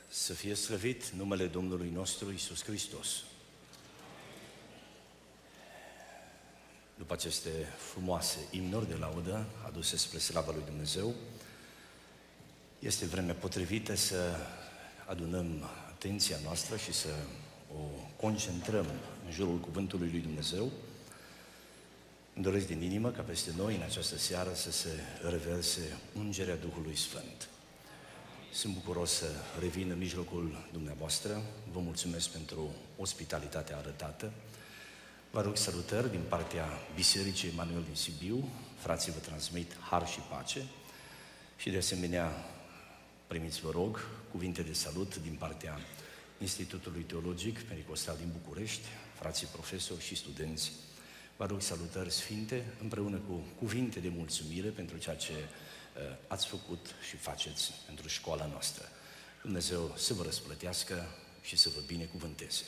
Să fie slăvit numele Domnului nostru Iisus Hristos. După aceste frumoase imnuri de laudă aduse spre slava lui Dumnezeu, este vremea potrivită să adunăm atenția noastră și să o concentrăm în jurul cuvântului lui Dumnezeu. Îmi doresc din inimă ca peste noi în această seară să se reverse ungerea Duhului Sfânt. Sunt bucuros să revin în mijlocul dumneavoastră. Vă mulțumesc pentru ospitalitatea arătată. Vă rog salutări din partea Bisericii Emanuel din Sibiu. Frații vă transmit har și pace. Și de asemenea, primiți, vă rog, cuvinte de salut din partea Institutului Teologic Pericostal din București, frații profesori și studenți. Vă rog salutări sfinte împreună cu cuvinte de mulțumire pentru ceea ce ați făcut și faceți pentru școala noastră. Dumnezeu să vă răsplătească și să vă binecuvânteze.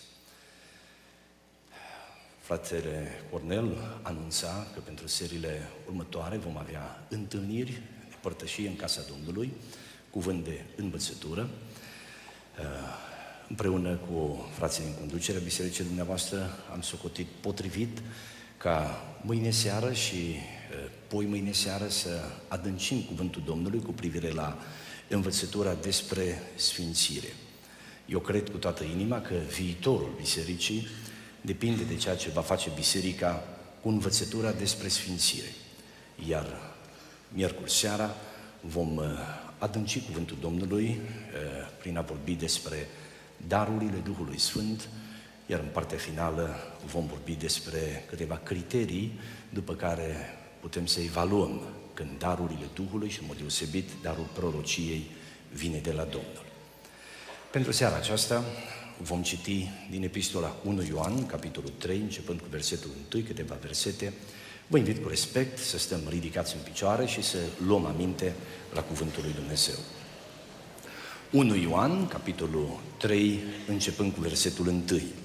Fratele Cornel anunța că pentru seriile următoare vom avea întâlniri de părtășie în Casa Domnului, cuvânt de învățătură, împreună cu frații din conducerea bisericii dumneavoastră am socotit potrivit ca mâine seară și poi mâine seară să adâncim cuvântul Domnului cu privire la învățătura despre sfințire. Eu cred cu toată inima că viitorul bisericii depinde de ceea ce va face biserica cu învățătura despre sfințire. Iar miercuri seara vom adânci cuvântul Domnului prin a vorbi despre darurile Duhului Sfânt, iar în partea finală vom vorbi despre câteva criterii după care putem să evaluăm când darurile Duhului și în mod deosebit darul prorociei vine de la Domnul. Pentru seara aceasta vom citi din epistola 1 Ioan, capitolul 3, începând cu versetul 1, câteva versete. Vă invit cu respect să stăm ridicați în picioare și să luăm aminte la cuvântul lui Dumnezeu. 1 Ioan, capitolul 3, începând cu versetul 1.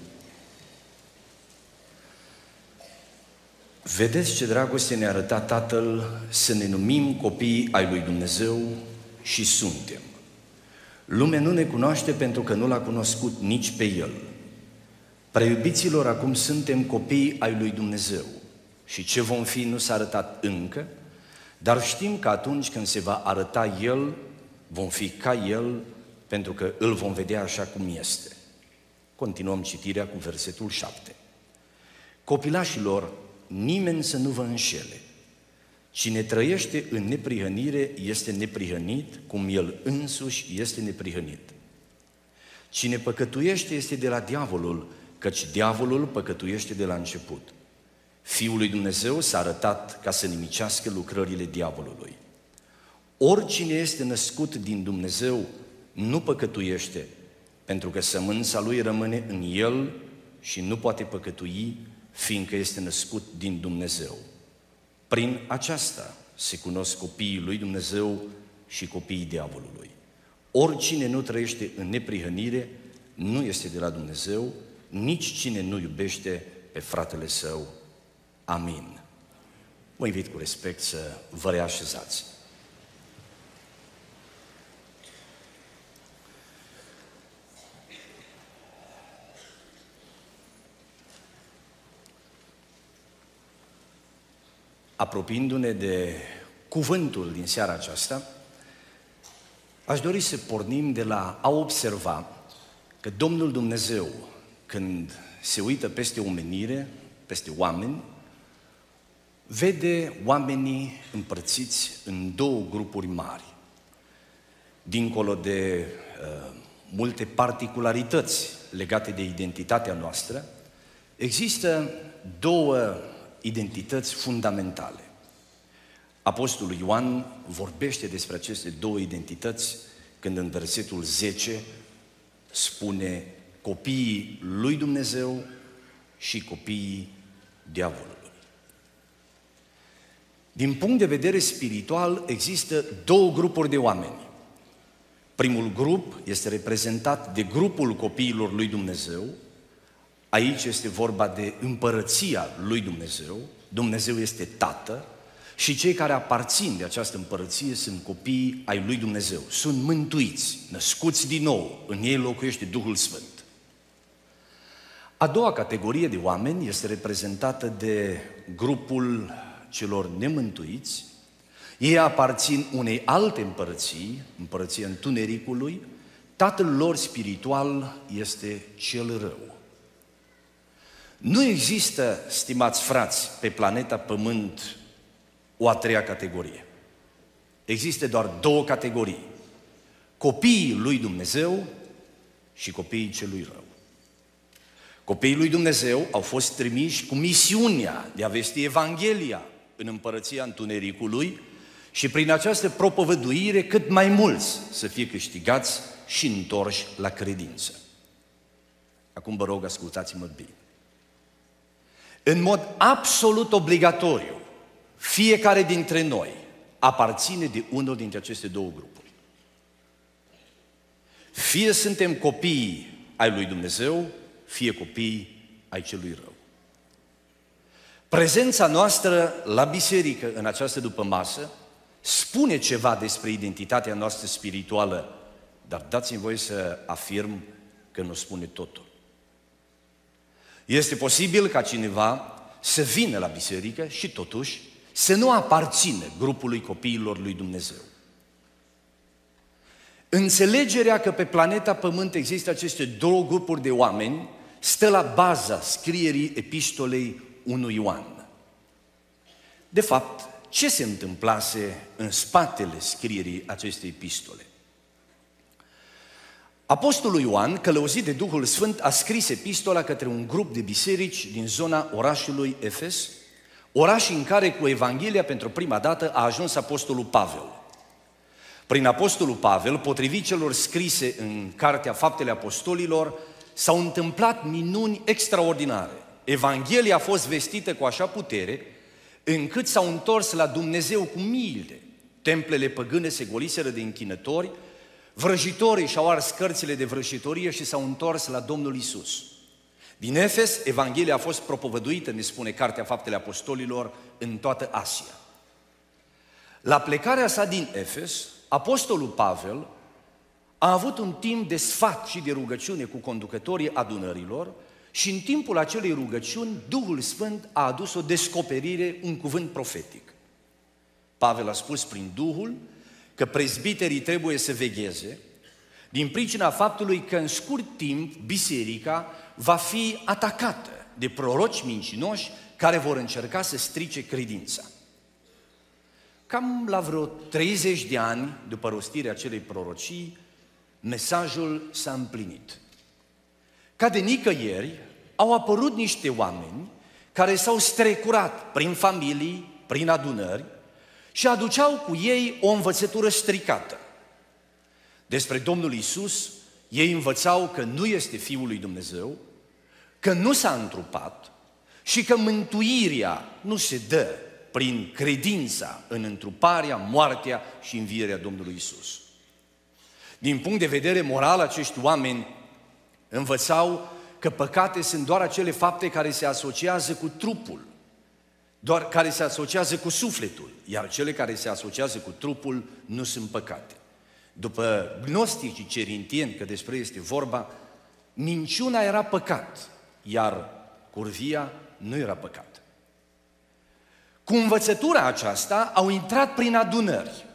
Vedeți ce dragoste ne-a arătat Tatăl să ne numim copiii ai lui Dumnezeu și suntem. Lumea nu ne cunoaște pentru că nu l-a cunoscut nici pe El. Preiubiților, acum suntem copiii ai lui Dumnezeu și ce vom fi nu s-a arătat încă, dar știm că atunci când se va arăta El, vom fi ca El, pentru că îl vom vedea așa cum este. Continuăm citirea cu versetul 7. Copilașilor, nimeni să nu vă înșele. Cine trăiește în neprihănire este neprihănit, cum el însuși este neprihănit. Cine păcătuiește este de la diavolul, căci diavolul păcătuiește de la început. Fiul lui Dumnezeu s-a arătat ca să nimicească lucrările diavolului. Oricine este născut din Dumnezeu nu păcătuiește, pentru că sămânța lui rămâne în el și nu poate păcătui, fiindcă este născut din Dumnezeu. Prin aceasta se cunosc copiii lui Dumnezeu și copiii diavolului. Oricine nu trăiește în neprihănire nu este de la Dumnezeu, nici cine nu iubește pe fratele său. Amin. Vă invit cu respect să vă reașezați. Apropiindu-ne de cuvântul din seara aceasta, aș dori să pornim de la a observa că Domnul Dumnezeu, când se uită peste omenire, peste oameni, vede oamenii împărțiți în două grupuri mari. Dincolo de multe particularități legate de identitatea noastră, există două identități fundamentale. Apostolul Ioan vorbește despre aceste două identități când în versetul 10 spune copiii lui Dumnezeu și copiii diavolului. Din punct de vedere spiritual există două grupuri de oameni. Primul grup este reprezentat de grupul copiilor lui Dumnezeu. Aici este vorba de împărăția lui Dumnezeu. Dumnezeu este Tată Și cei care aparțin de această împărăție sunt copiii ai lui Dumnezeu. Sunt mântuiți, născuți din nou, în ei locuiește Duhul Sfânt. A doua categorie de oameni este reprezentată de grupul celor nemântuiți. Ei aparțin unei alte împărății, împărăția întunericului. Tatăl lor spiritual este cel rău. Nu există, stimați frați, pe planeta Pământ o a treia categorie. Există doar două categorii: copiii lui Dumnezeu și copiii celui rău. Copiii lui Dumnezeu au fost trimiși cu misiunea de a vesti Evanghelia în împărăția întunericului și prin această propovăduire cât mai mulți să fie câștigați și întorși la credință. Acum vă rog, ascultați-mă bine. În mod absolut obligatoriu, fiecare dintre noi aparține de unul dintre aceste două grupuri. Fie suntem copii ai lui Dumnezeu, fie copii ai celui rău. Prezența noastră la biserică în această dupămasă spune ceva despre identitatea noastră spirituală, dar dați-mi voie să afirm că nu spune totul. Este posibil ca cineva să vină la biserică și totuși să nu aparțină grupului copiilor lui Dumnezeu. Înțelegerea că pe planeta Pământ există aceste două grupuri de oameni stă la baza scrierii epistolei 1 Ioan. De fapt, ce se întâmplase în spatele scrierii acestei epistole? Apostolul Ioan, călăuzit de Duhul Sfânt, a scris epistola către un grup de biserici din zona orașului Efes, oraș în care cu Evanghelia pentru prima dată a ajuns apostolul Pavel. Prin apostolul Pavel, potrivit celor scrise în Cartea Faptele Apostolilor, s-au întâmplat minuni extraordinare. Evanghelia a fost vestită cu așa putere, încât s-au întors la Dumnezeu cu miile. Templele păgâne se goliseră de închinători, vrăjitorii și-au ars cărțile de vrăjitorie și s-au întors la Domnul Iisus. Din Efes, Evanghelia a fost propovăduită, ne spune Cartea Faptele Apostolilor, în toată Asia. La plecarea sa din Efes, apostolul Pavel a avut un timp de sfat și de rugăciune cu conducătorii adunărilor și în timpul acelei rugăciuni, Duhul Sfânt a adus o descoperire, un cuvânt profetic. Pavel a spus prin Duhul că prezbiterii trebuie să vegheze din pricina faptului că în scurt timp biserica va fi atacată de proroci mincinoși care vor încerca să strice credința. Cam la vreo 30 de ani după rostirea acelei prorocii, mesajul s-a împlinit. Ca de nicăieri, au apărut niște oameni care s-au strecurat prin familii, prin adunări și aduceau cu ei o învățătură stricată. Despre Domnul Iisus, ei învățau că nu este Fiul lui Dumnezeu, că nu s-a întrupat și că mântuirea nu se dă prin credința în întruparea, moartea și învierea Domnului Iisus. Din punct de vedere moral, acești oameni învățau că păcate sunt doar acele fapte care se asociază cu trupul, doar care se asociază cu sufletul, iar cele care se asociază cu trupul nu sunt păcate. După gnosticii cerintieni, că despre este vorba, minciuna era păcat, iar curvia nu era păcat. Cu învățătura aceasta au intrat prin adunări.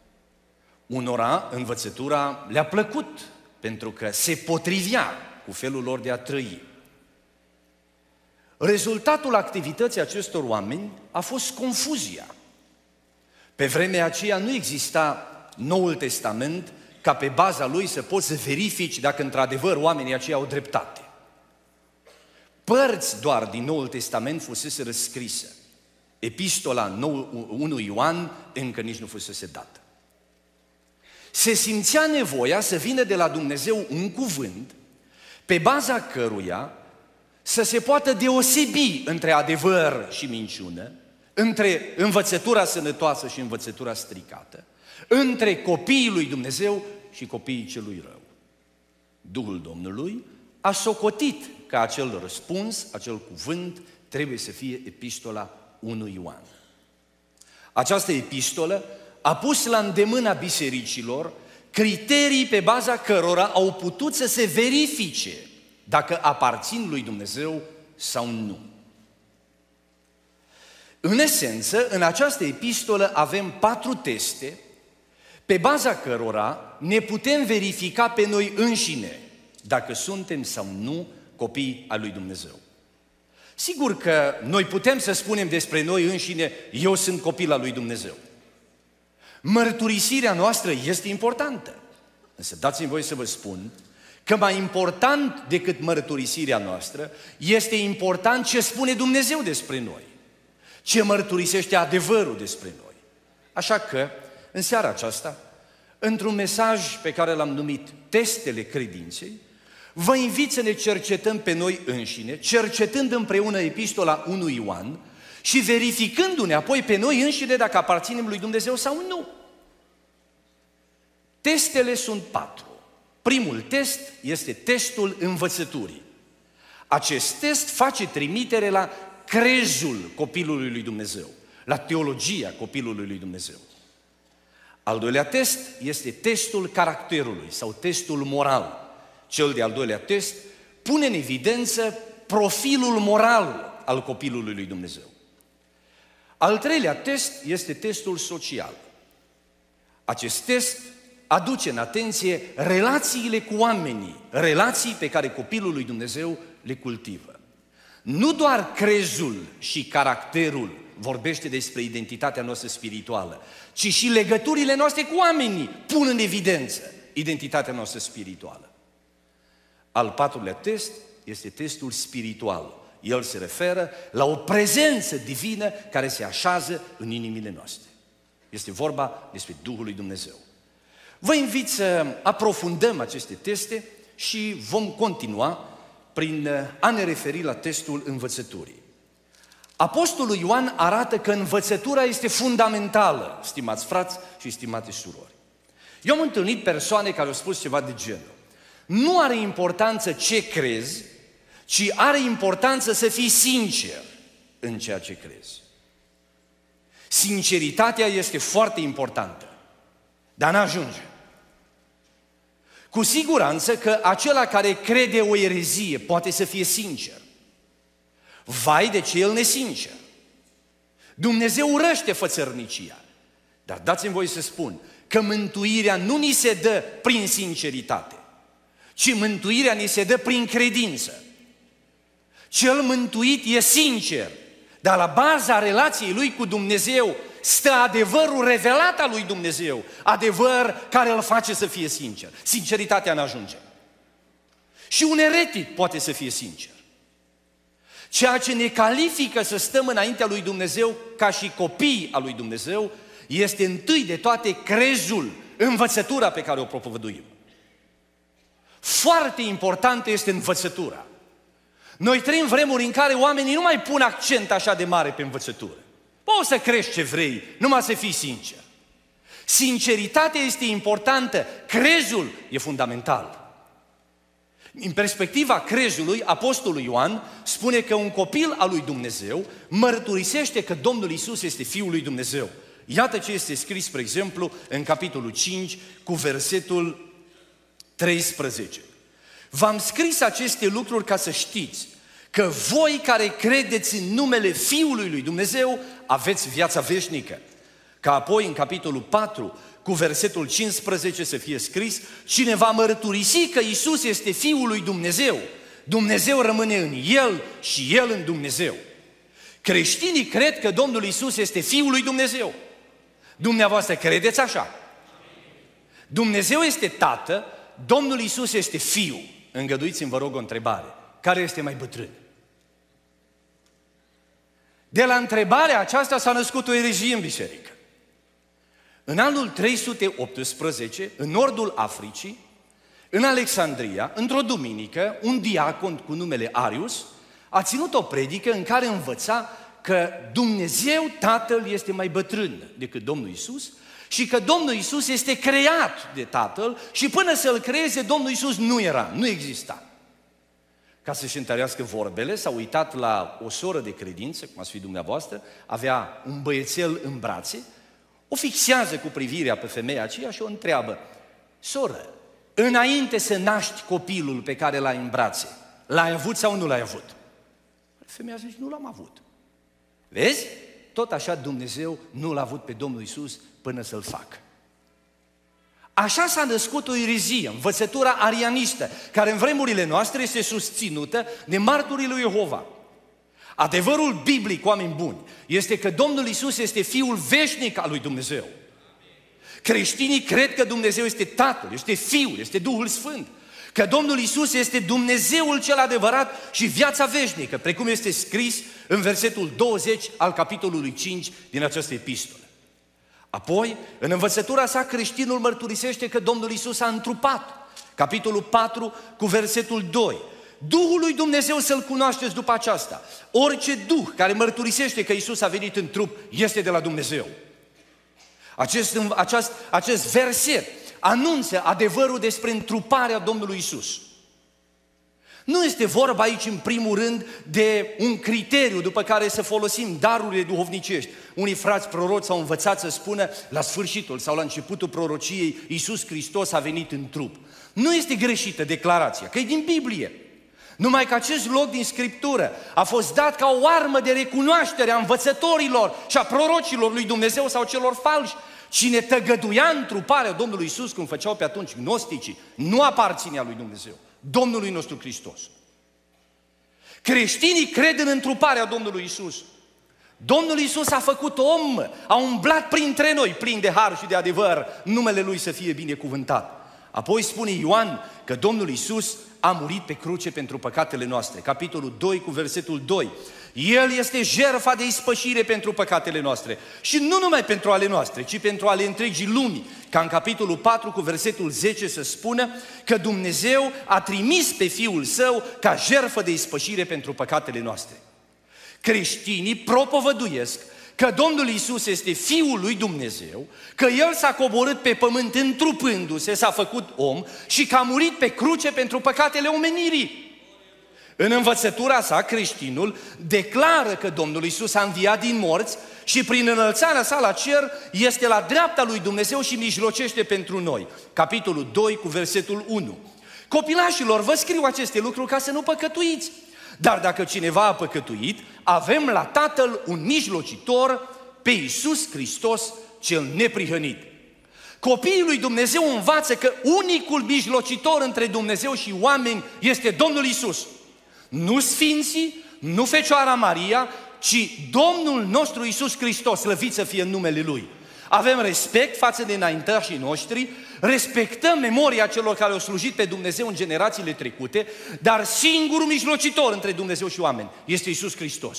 Unora învățătura le-a plăcut, pentru că se potrivea cu felul lor de a trăi. Rezultatul activității acestor oameni a fost confuzia. Pe vremea aceea nu exista Noul Testament ca pe baza lui să poți să verifici dacă într-adevăr oamenii aceia au dreptate. Părți doar din Noul Testament fusese răscrisă. Epistola 1 Ioan încă nici nu fusese dată. Se simțea nevoia să vină de la Dumnezeu un cuvânt pe baza căruia să se poată deosebi între adevăr și minciună, între învățătura sănătoasă și învățătura stricată, între copiii lui Dumnezeu și copiii celui rău. Duhul Domnului a socotit că acel răspuns, acel cuvânt, trebuie să fie epistola 1 Ioan. Această epistolă a pus la îndemâna bisericilor criterii pe baza cărora au putut să se verifice dacă aparțin lui Dumnezeu sau nu. În esență, în această epistolă avem 4 teste pe baza cărora ne putem verifica pe noi înșine dacă suntem sau nu copii ai lui Dumnezeu. Sigur că noi putem să spunem despre noi înșine, eu sunt copil al lui Dumnezeu. Mărturisirea noastră este importantă. Însă dați-mi voie să vă spun că mai important decât mărturisirea noastră este important ce spune Dumnezeu despre noi, ce mărturisește adevărul despre noi. Așa că, în seara aceasta, într-un mesaj pe care l-am numit Testele Credinței, vă invit să ne cercetăm pe noi înșine, cercetând împreună epistola 1 Ioan și verificându-ne apoi pe noi înșine dacă aparținem lui Dumnezeu sau nu. Testele sunt 4. Primul test este testul învățăturii. Acest test face trimitere la crezul copilului lui Dumnezeu, la teologia copilului lui Dumnezeu. Al doilea test este testul caracterului sau testul moral. Cel de-al doilea test pune în evidență profilul moral al copilului lui Dumnezeu. Al treilea test este testul social. Acest test aduce în atenție relațiile cu oamenii, relații pe care copilul lui Dumnezeu le cultivă. Nu doar crezul și caracterul vorbește despre identitatea noastră spirituală, ci și legăturile noastre cu oamenii pun în evidență identitatea noastră spirituală. Al patrulea test este testul spiritual. El se referă la o prezență divină care se așează în inimile noastre. Este vorba despre Duhul lui Dumnezeu. Vă invit să aprofundăm aceste teste și vom continua prin a ne referi la testul învățăturii. Apostolul Ioan arată că învățătura este fundamentală, stimați frați și stimate surori. Eu am întâlnit persoane care au spus ceva de genul: nu are importanță ce crezi, ci are importanță să fii sincer în ceea ce crezi. Sinceritatea este foarte importantă, dar n-ajunge. Cu siguranță că acela care crede o erezie poate să fie sincer. Vai de ce el nesincer. Dumnezeu urăște fățărnicia. Dar dați-mi voie să spun că mântuirea nu ni se dă prin sinceritate, ci mântuirea ni se dă prin credință. Cel mântuit e sincer, dar la baza relației lui cu Dumnezeu stă adevărul revelat al lui Dumnezeu, adevăr care îl face să fie sincer. Sinceritatea n-ajunge. Și un eretic poate să fie sincer. Ceea ce ne califică să stăm înaintea lui Dumnezeu ca și copii al lui Dumnezeu este întâi de toate crezul, învățătura pe care o propovăduim. Foarte importantă este învățătura. Noi trăim vremuri în care oamenii nu mai pun accent așa de mare pe învățătură. Poți să crești ce vrei, numai să fii sincer. Sinceritatea este importantă, crezul e fundamental. În perspectiva crezului, Apostolul Ioan spune că un copil al lui Dumnezeu mărturisește că Domnul Iisus este Fiul lui Dumnezeu. Iată ce este scris, spre exemplu, în capitolul 5, cu versetul 13. V-am scris aceste lucruri ca să știți că voi care credeți în numele Fiului lui Dumnezeu aveți viața veșnică. Ca apoi, în capitolul 4, cu versetul 15 să fie scris: cine va mărturisi că Iisus este Fiul lui Dumnezeu, Dumnezeu rămâne în El și El în Dumnezeu. Creștinii cred că Domnul Iisus este Fiul lui Dumnezeu. Dumneavoastră credeți așa? Dumnezeu este Tată, Domnul Iisus este Fiu. Îngăduiți-mi, vă rog, o întrebare. Care este mai bătrân? De la întrebarea aceasta s-a născut o erezie în biserică. În anul 318, în nordul Africii, în Alexandria, într-o duminică, un diacon cu numele Arius a ținut o predică în care învăța că Dumnezeu Tatăl este mai bătrân decât Domnul Iisus și că Domnul Iisus este creat de Tatăl și până să-L creeze, Domnul Iisus nu exista. Ca să-și întărească vorbele, s-a uitat la o soră de credință, cum ați fi dumneavoastră, avea un băiețel în brațe, o fixează cu privirea pe femeia aceea și o întreabă: soră, înainte să naști copilul pe care l-ai în brațe, l-ai avut sau nu l-ai avut? Femeia zice: nu l-am avut. Vezi? Tot așa Dumnezeu nu l-a avut pe Domnul Iisus până să-l facă. Așa s-a născut o erezie, învățătura arianistă, care în vremurile noastre este susținută de marturii lui Jehova. Adevărul biblic, oameni buni, este că Domnul Iisus este Fiul veșnic al lui Dumnezeu. Creștinii cred că Dumnezeu este Tatăl, este Fiul, este Duhul Sfânt, că Domnul Iisus este Dumnezeul cel adevărat și viața veșnică, precum este scris în versetul 20 al capitolului 5 din această epistolă. Apoi, în învățătura sa, creștinul mărturisește că Domnul Iisus a întrupat. Capitolul 4 cu versetul 2. Duhul lui Dumnezeu să-L cunoașteți după aceasta. Orice duh care că Iisus a venit în trup este de la Dumnezeu. Acest verset anunță adevărul despre întruparea Domnului Iisus. Nu este vorba aici, în primul rând, de un criteriu după care să folosim darurile duhovnicești. Unii frați proroci s-au învățat să spună la sfârșitul sau la începutul prorociei: Iisus Hristos a venit în trup. Nu este greșită declarația, că e din Biblie. Numai că acest loc din Scriptură a fost dat ca o armă de recunoaștere a învățătorilor și a prorocilor lui Dumnezeu sau celor falși. Cine tăgăduia întruparea Domnului Iisus, cum făceau pe atunci gnosticii, nu aparținea lui Dumnezeu, Domnului nostru Hristos. Creștinii cred în întruparea Domnului Iisus. Domnul Iisus a făcut om, a umblat printre noi, plin de har și de adevăr, numele Lui să fie binecuvântat. Apoi spune Ioan că Domnul Iisus a murit pe cruce pentru păcatele noastre. Capitolul 2 cu versetul 2. El este jertfa de ispășire pentru păcatele noastre. Și nu numai pentru ale noastre, ci pentru ale întregii lumii. Ca în capitolul 4 cu versetul 10 să spună că Dumnezeu a trimis pe Fiul Său ca jertfă de ispășire pentru păcatele noastre. Creștinii propovăduiesc că Domnul Iisus este Fiul lui Dumnezeu, că El s-a coborât pe pământ întrupându-se, s-a făcut om și că a murit pe cruce pentru păcatele omenirii. În învățătura sa, creștinul declară că Domnul Iisus a înviat din morți și prin înălțarea sa la cer este la dreapta lui Dumnezeu și mijlocește pentru noi. Capitolul 2 cu versetul 1. Copilașilor, vă scriu aceste lucruri ca să nu păcătuiți. Dar dacă cineva a păcătuit, avem la Tatăl un mijlocitor, pe Iisus Hristos cel neprihănit. Copiii lui Dumnezeu învață că unicul mijlocitor între Dumnezeu și oameni este Domnul Iisus. Nu sfinții, nu Fecioara Maria, ci Domnul nostru Iisus Hristos, slăvit să fie în numele Lui. Avem respect față de înaintașii noștri, respectăm memoria celor care au slujit pe Dumnezeu în generațiile trecute, dar singurul mijlocitor între Dumnezeu și oameni este Iisus Hristos.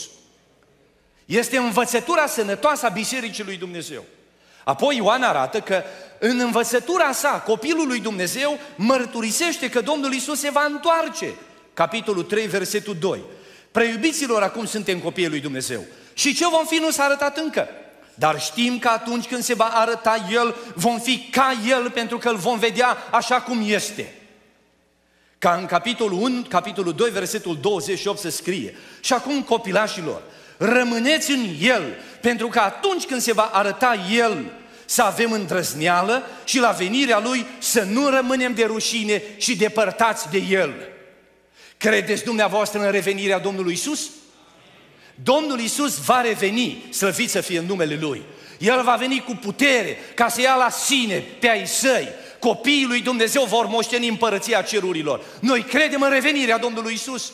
Este învățătura sănătoasă a Bisericii lui Dumnezeu. Apoi Ioan arată că în învățătura sa, copilul lui Dumnezeu mărturisește că Domnul Iisus se va întoarce. Capitolul 3, versetul 2. Preiubiților, acum suntem copiii lui Dumnezeu. Și ce vom fi nu s-a arătat încă. Dar știm că atunci când se va arăta El, vom fi ca El, pentru că Îl vom vedea așa cum este. Ca în capitolul 1, capitolul 2, versetul 28 se scrie: și acum, copilașilor, rămâneți în El, pentru că atunci când se va arăta El, să avem îndrăzneală și la venirea Lui să nu rămânem de rușine și depărtați de El. Credeți dumneavoastră în revenirea Domnului Iisus? Domnul Iisus va reveni, slăvit să fie în numele Lui. El va veni cu putere ca să ia la sine pe ai Săi. Copiii lui Dumnezeu vor moșteni împărăția cerurilor. Noi credem în revenirea Domnului Iisus.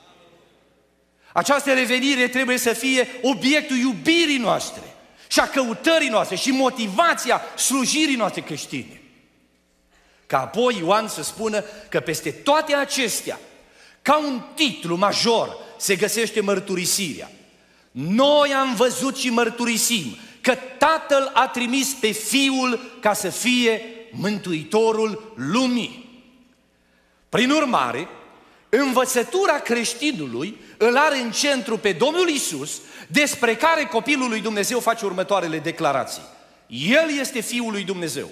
Această revenire trebuie să fie obiectul iubirii noastre și a căutării noastre și motivația slujirii noastre creștine. Ca apoi Ioan să spună că peste toate acestea, ca un titlu major, se găsește mărturisirea. Noi am văzut și mărturisim că Tatăl a trimis pe Fiul ca să fie Mântuitorul lumii. Prin urmare, învățătura creștinului îl are în centru pe Domnul Iisus, despre care copilul lui Dumnezeu face următoarele declarații. El este Fiul lui Dumnezeu,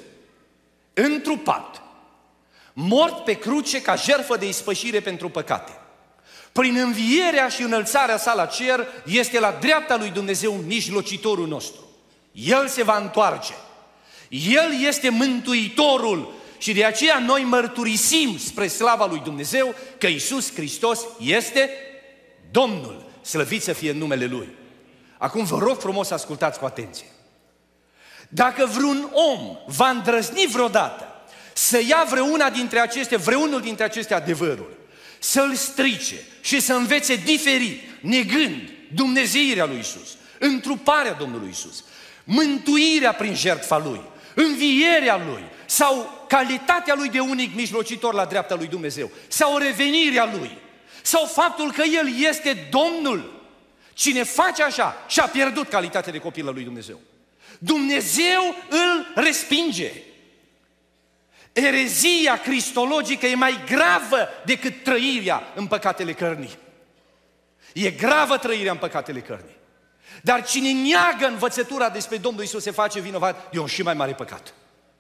întrupat, mort pe cruce ca jertfă de ispășire pentru păcate. Prin învierea și înălțarea sa la cer, este la dreapta lui Dumnezeu mijlocitorul nostru. El se va întoarce. El este Mântuitorul și de aceea noi mărturisim spre slava lui Dumnezeu că Iisus Hristos este Domnul. Slăvit să fie numele Lui. Acum vă rog frumos să ascultați cu atenție. Dacă vreun om va îndrăzni vreodată să ia vreunul dintre aceste adevăruri, să-l strice și să învețe diferit, negând dumnezeirea lui Iisus, întruparea Domnului Iisus, mântuirea prin jertfa Lui, învierea Lui sau calitatea Lui de unic mijlocitor la dreapta lui Dumnezeu sau revenirea Lui sau faptul că El este Domnul, cine face așa și-a pierdut calitatea de copil al lui Dumnezeu. Dumnezeu îl respinge. Erezia cristologică e mai gravă decât trăirea în păcatele cărnii. E gravă trăirea în păcatele cărnii. Dar cine neagă învățătura despre Domnul Iisus se face vinovat de un și mai mare păcat.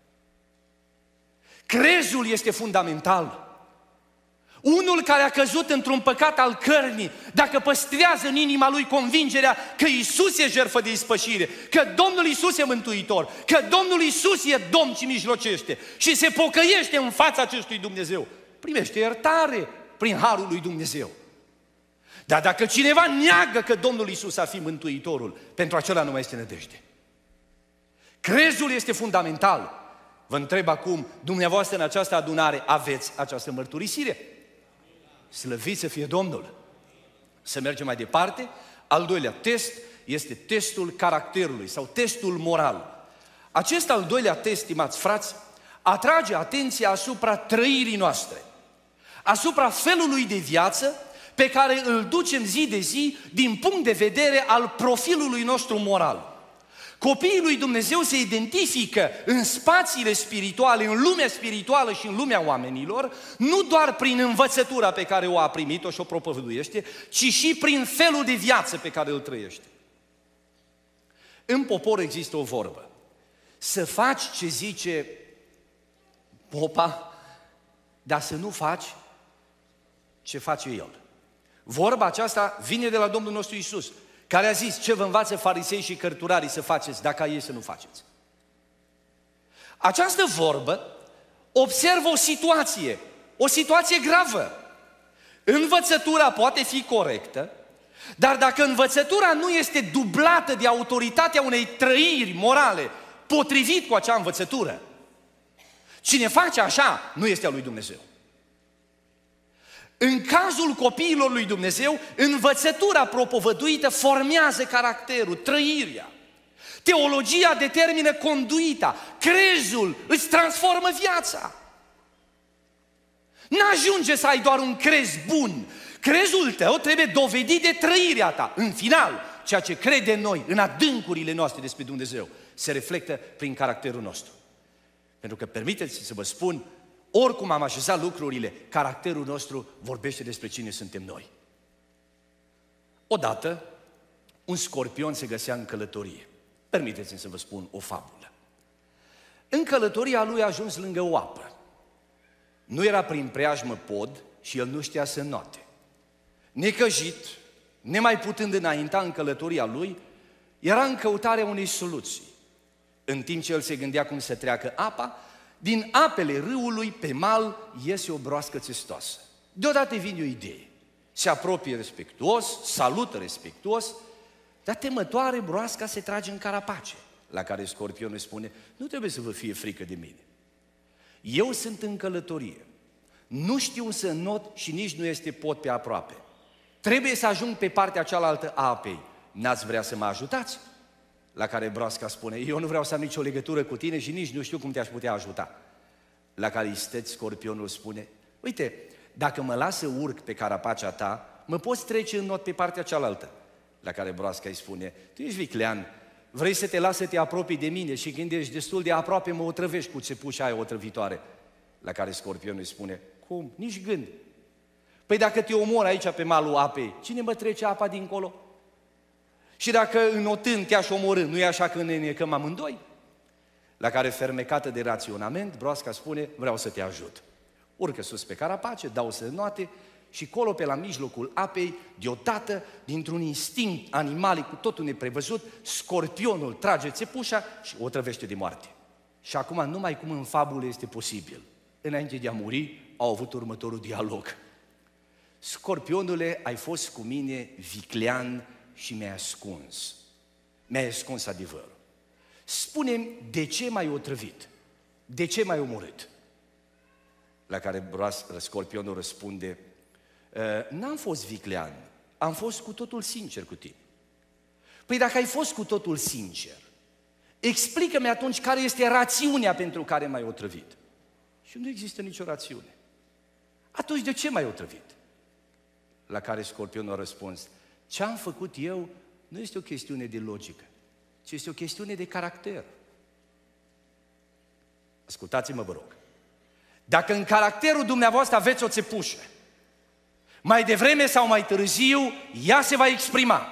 Crezul este fundamental. Unul care a căzut într-un păcat al cărnii, dacă păstrează în inima lui convingerea că Iisus e jertfă de ispășire, că Domnul Iisus e mântuitor, că Domnul Iisus e Domn și mijlocește și se pocăiește în fața acestui Dumnezeu, primește iertare prin harul lui Dumnezeu. Dar dacă cineva neagă că Domnul Iisus ar fi mântuitorul, pentru acela nu mai este nădejde. Crezul este fundamental. Vă întreb acum, dumneavoastră în această adunare aveți această mărturisire? Slăvit să fie Domnul! Să mergem mai departe. Al doilea test este testul caracterului sau testul moral. Acest al doilea test, stimați frați, atrage atenția asupra trăirii noastre, asupra felului de viață pe care îl ducem zi de zi din punct de vedere al profilului nostru moral. Copiii lui Dumnezeu se identifică în spațiile spirituale, în lumea spirituală și în lumea oamenilor, nu doar prin învățătura pe care o a primit-o și o propovăduiește, ci și prin felul de viață pe care îl trăiește. În popor există o vorbă: să faci ce zice popa, dar să nu faci ce face el. Vorba aceasta vine de la Domnul nostru Iisus, care a zis: ce vă învață farisei și cărturarii să faceți, dacă ei să nu faceți. Această vorbă observă o situație gravă. Învățătura poate fi corectă, dar dacă învățătura nu este dublată de autoritatea unei trăiri morale potrivit cu acea învățătură, cine face așa nu este al lui Dumnezeu. În cazul copiilor lui Dumnezeu, învățătura propovăduită formează caracterul, trăirea. Teologia determină conduita, crezul îți transformă viața. N-ajunge să ai doar un crez bun. Crezul tău trebuie dovedit de trăirea ta. În final, ceea ce crede în noi, în adâncurile noastre despre Dumnezeu, se reflectă prin caracterul nostru. Pentru că, permiteți să vă spun, oricum am așezat lucrurile, caracterul nostru vorbește despre cine suntem noi. Odată, un scorpion se găsea în călătorie. Permiteți-mi să vă spun o fabulă. În călătoria lui a ajuns lângă o apă. Nu era prin preajmă pod și el nu știa să înoate. Necăjit, nemai putând înainta în călătoria lui, era în căutarea unei soluții. În timp ce el se gândea cum să treacă apa, din apele râului pe mal iese o broască țestoasă. Deodată vine o idee. Se apropie respectuos, salută respectuos, dar temătoare broasca se trage în carapace. La care scorpionul spune: nu trebuie să vă fie frică de mine. Eu sunt în călătorie. Nu știu să înot și nici nu este pod pe aproape. Trebuie să ajung pe partea cealaltă a apei. N-ați vrea să mă ajutați? La care broasca spune: eu nu vreau să am nicio legătură cu tine și nici nu știu cum te-aș putea ajuta. La care isteț scorpionul spune: uite, dacă mă las să urc pe carapacea ta, mă poți trece în not pe partea cealaltă. La care broasca îi spune: tu ești viclean, vrei să te las să te apropii de mine și când ești destul de aproape mă otrăvești cu țepușa aia otrăvitoare. La care scorpionul îi spune: cum? Nici gând. Păi dacă te omor aici pe malul apei, cine mă trece apa dincolo? Și dacă înotând te-aș omorâ, nu e așa că ne necăm amândoi? La care, fermecată de raționament, broasca spune: vreau să te ajut. Urcă sus pe carapace, dau să înoate și colo pe la mijlocul apei, deodată, dintr-un instinct animalic cu totul neprevăzut, scorpionul trage țepușa și o trăvește de moarte. Și acum numai cum în fabulă este posibil. Înainte de a muri, au avut următorul dialog. Scorpionule, ai fost cu mine viclean și mi-ai ascuns. Mi-ai ascuns adevărul. Spune-mi, de ce m-ai otrăvit? De ce m-ai omorât? La care scorpionul răspunde, n-am fost viclean, am fost cu totul sincer cu tine. Păi dacă ai fost cu totul sincer, explică-mi atunci care este rațiunea pentru care m-ai otrăvit. Și nu există nicio rațiune. Atunci de ce m-ai otrăvit? La care scorpionul a răspuns, ce am făcut eu nu este o chestiune de logică, ci este o chestiune de caracter. Ascultați-mă, vă rog. Dacă în caracterul dumneavoastră aveți o țepușă, mai devreme sau mai târziu, ea se va exprima.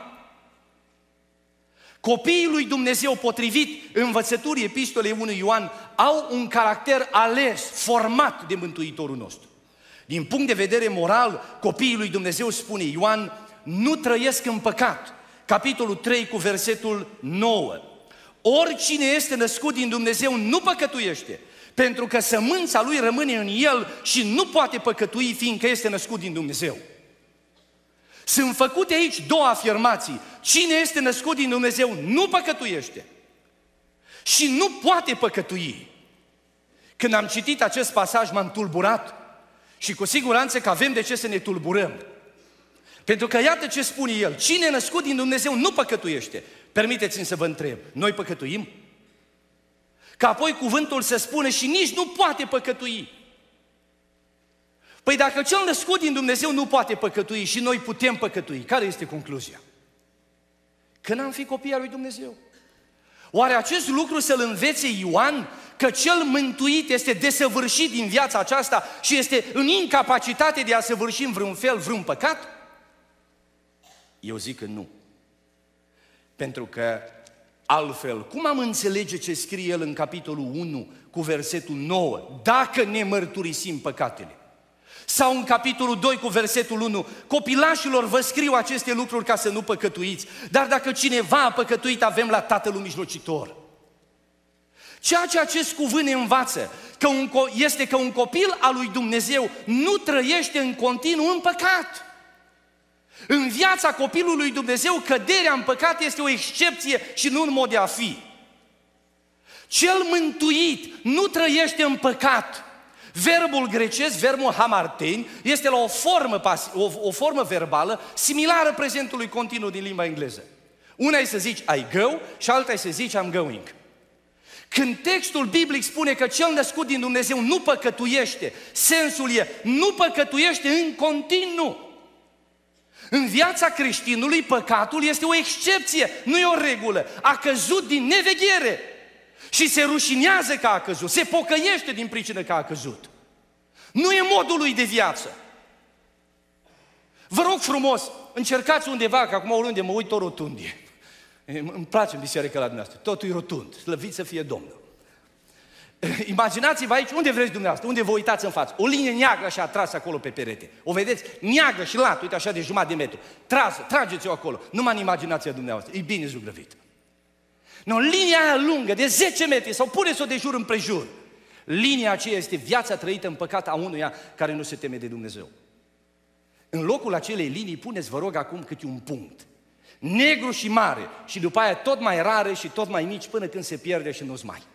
Copiii lui Dumnezeu, potrivit învățăturii epistolei 1 Ioan, au un caracter ales, format de Mântuitorul nostru. Din punct de vedere moral, copiii lui Dumnezeu, spune Ioan, nu trăiesc în păcat. Capitolul 3 cu versetul 9. Oricine este născut din Dumnezeu nu păcătuiește, pentru că sămânța lui rămâne în el și nu poate păcătui, fiindcă este născut din Dumnezeu. Sunt făcute aici două afirmații. Cine este născut din Dumnezeu nu păcătuiește și nu poate păcătui. Când am citit acest pasaj m-am tulburat și cu siguranță că avem de ce să ne tulburăm. Pentru că iată ce spune el, cine e născut din Dumnezeu nu păcătuiește. Permiteți-mi să vă întreb, noi păcătuim? Că apoi cuvântul se spune și nici nu poate păcătui. Păi dacă cel născut din Dumnezeu nu poate păcătui și noi putem păcătui, care este concluzia? Că n-am fi copii al lui Dumnezeu. Oare acest lucru să-l învețe Ioan, că cel mântuit este desăvârșit din viața aceasta și este în incapacitate de a săvârși în vreun fel vreun păcat? Eu zic că nu. Pentru că altfel, cum am înțelege ce scrie el în capitolul 1 cu versetul 9? Dacă ne mărturisim păcatele. Sau în capitolul 2 cu versetul 1, copilașilor vă scriu aceste lucruri ca să nu păcătuiți, dar dacă cineva a păcătuit, avem la Tatăl mijlocitor. Ceea ce acest cuvânt ne învață este că un copil al lui Dumnezeu nu trăiește în continuu în păcat. În viața copilului lui Dumnezeu, căderea în păcat este o excepție și nu un mod de a fi. Cel mântuit nu trăiește în păcat. Verbul grecesc, verbul hamarteni, este la o formă verbală similară prezentului continuu din limba engleză. Una e să zici I go și alta e să zici I'm going. Când textul biblic spune că cel născut din Dumnezeu nu păcătuiește, sensul e nu păcătuiește în continuu. În viața creștinului, păcatul este o excepție, nu e o regulă. A căzut din neveghere și se rușinează că a căzut, se pocăiește din pricină că a căzut. Nu e modul lui de viață. Vă rog frumos, încercați undeva, că acum oriunde mă uit tot rotundie. Îmi place în biserică la dumneavoastră, totul e rotund, slăvit să fie Domnul. Imaginați-vă aici, unde vreți dumneavoastră, unde vă uitați în față, o linie neagră așa trasă acolo pe perete. O vedeți? Neagră și lată, uite așa de jumătate de metru. Trasă, trageți-o acolo, numai în imaginația dumneavoastră, e bine zugrăvit. No, linia aia lungă, de 10 metri, sau puneți-o de jur împrejur. Linia aceea este viața trăită în păcat a unuia care nu se teme de Dumnezeu. În locul acelei linii puneți, vă rog, acum câte un punct. Negru și mare și după aia tot mai rare și tot mai mici până când se pierde și nu-ți mai.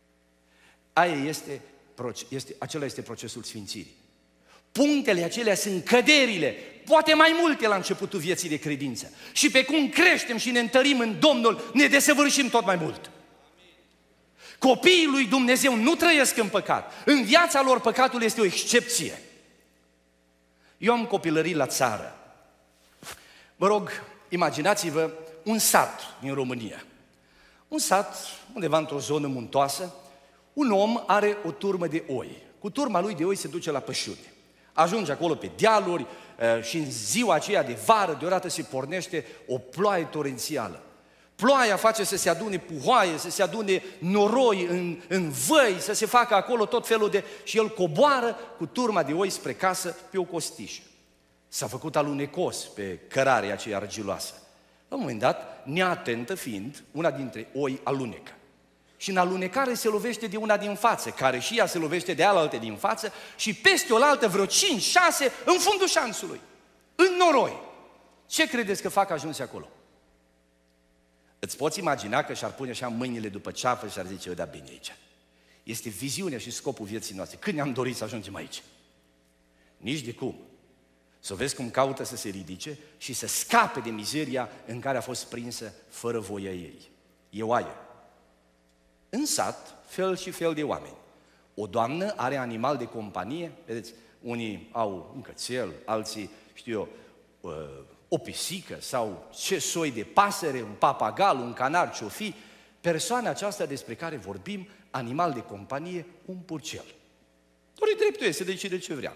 Acela este procesul sfințirii. Punctele acelea sunt căderile, poate mai multe la începutul vieții de credință. Și pe cum creștem și ne întărim în Domnul, ne desăvârșim tot mai mult. Copiii lui Dumnezeu nu trăiesc în păcat. În viața lor păcatul este o excepție. Eu am copilărit la țară. Vă rog, imaginați-vă un sat din România. Un sat undeva într-o zonă muntoasă. Un om are o turmă de oi. Cu turma lui de oi se duce la pășune. Ajunge acolo pe dealuri și în ziua aceea de vară deodată se pornește o ploaie torențială. Ploaia face să se adune puhoaie, să se adune noroi în văi, să se facă acolo tot felul de... Și el coboară cu turma de oi spre casă pe o costișă. S-a făcut alunecos pe cărarea aceea argiloasă. La un moment dat, neatentă fiind, una dintre oi alunecă. Și în alunecare se lovește de una din față, care și ea se lovește de alaltă din față și peste oaltă vreo 5-6 în fundul șanțului, în noroi. Ce credeți că fac ajunse acolo? Îți poți imagina că și-ar pune așa mâinile după ceafă și ar zice, eu da bine aici. Este viziunea și scopul vieții noastre. Când ne-am dorit să ajungem aici? Nici de cum. Să vezi cum caută să se ridice și să scape de mizeria în care a fost prinsă fără voia ei. E oaie. În sat, fel și fel de oameni. O doamnă are animal de companie, vedeți, unii au un cățel, alții, știu eu, o pisică sau ce soi de pasăre, un papagal, un canar, ce-o fi. Persoana aceasta despre care vorbim, animal de companie, un purcel. Doar dreptul este să decide ce vrea.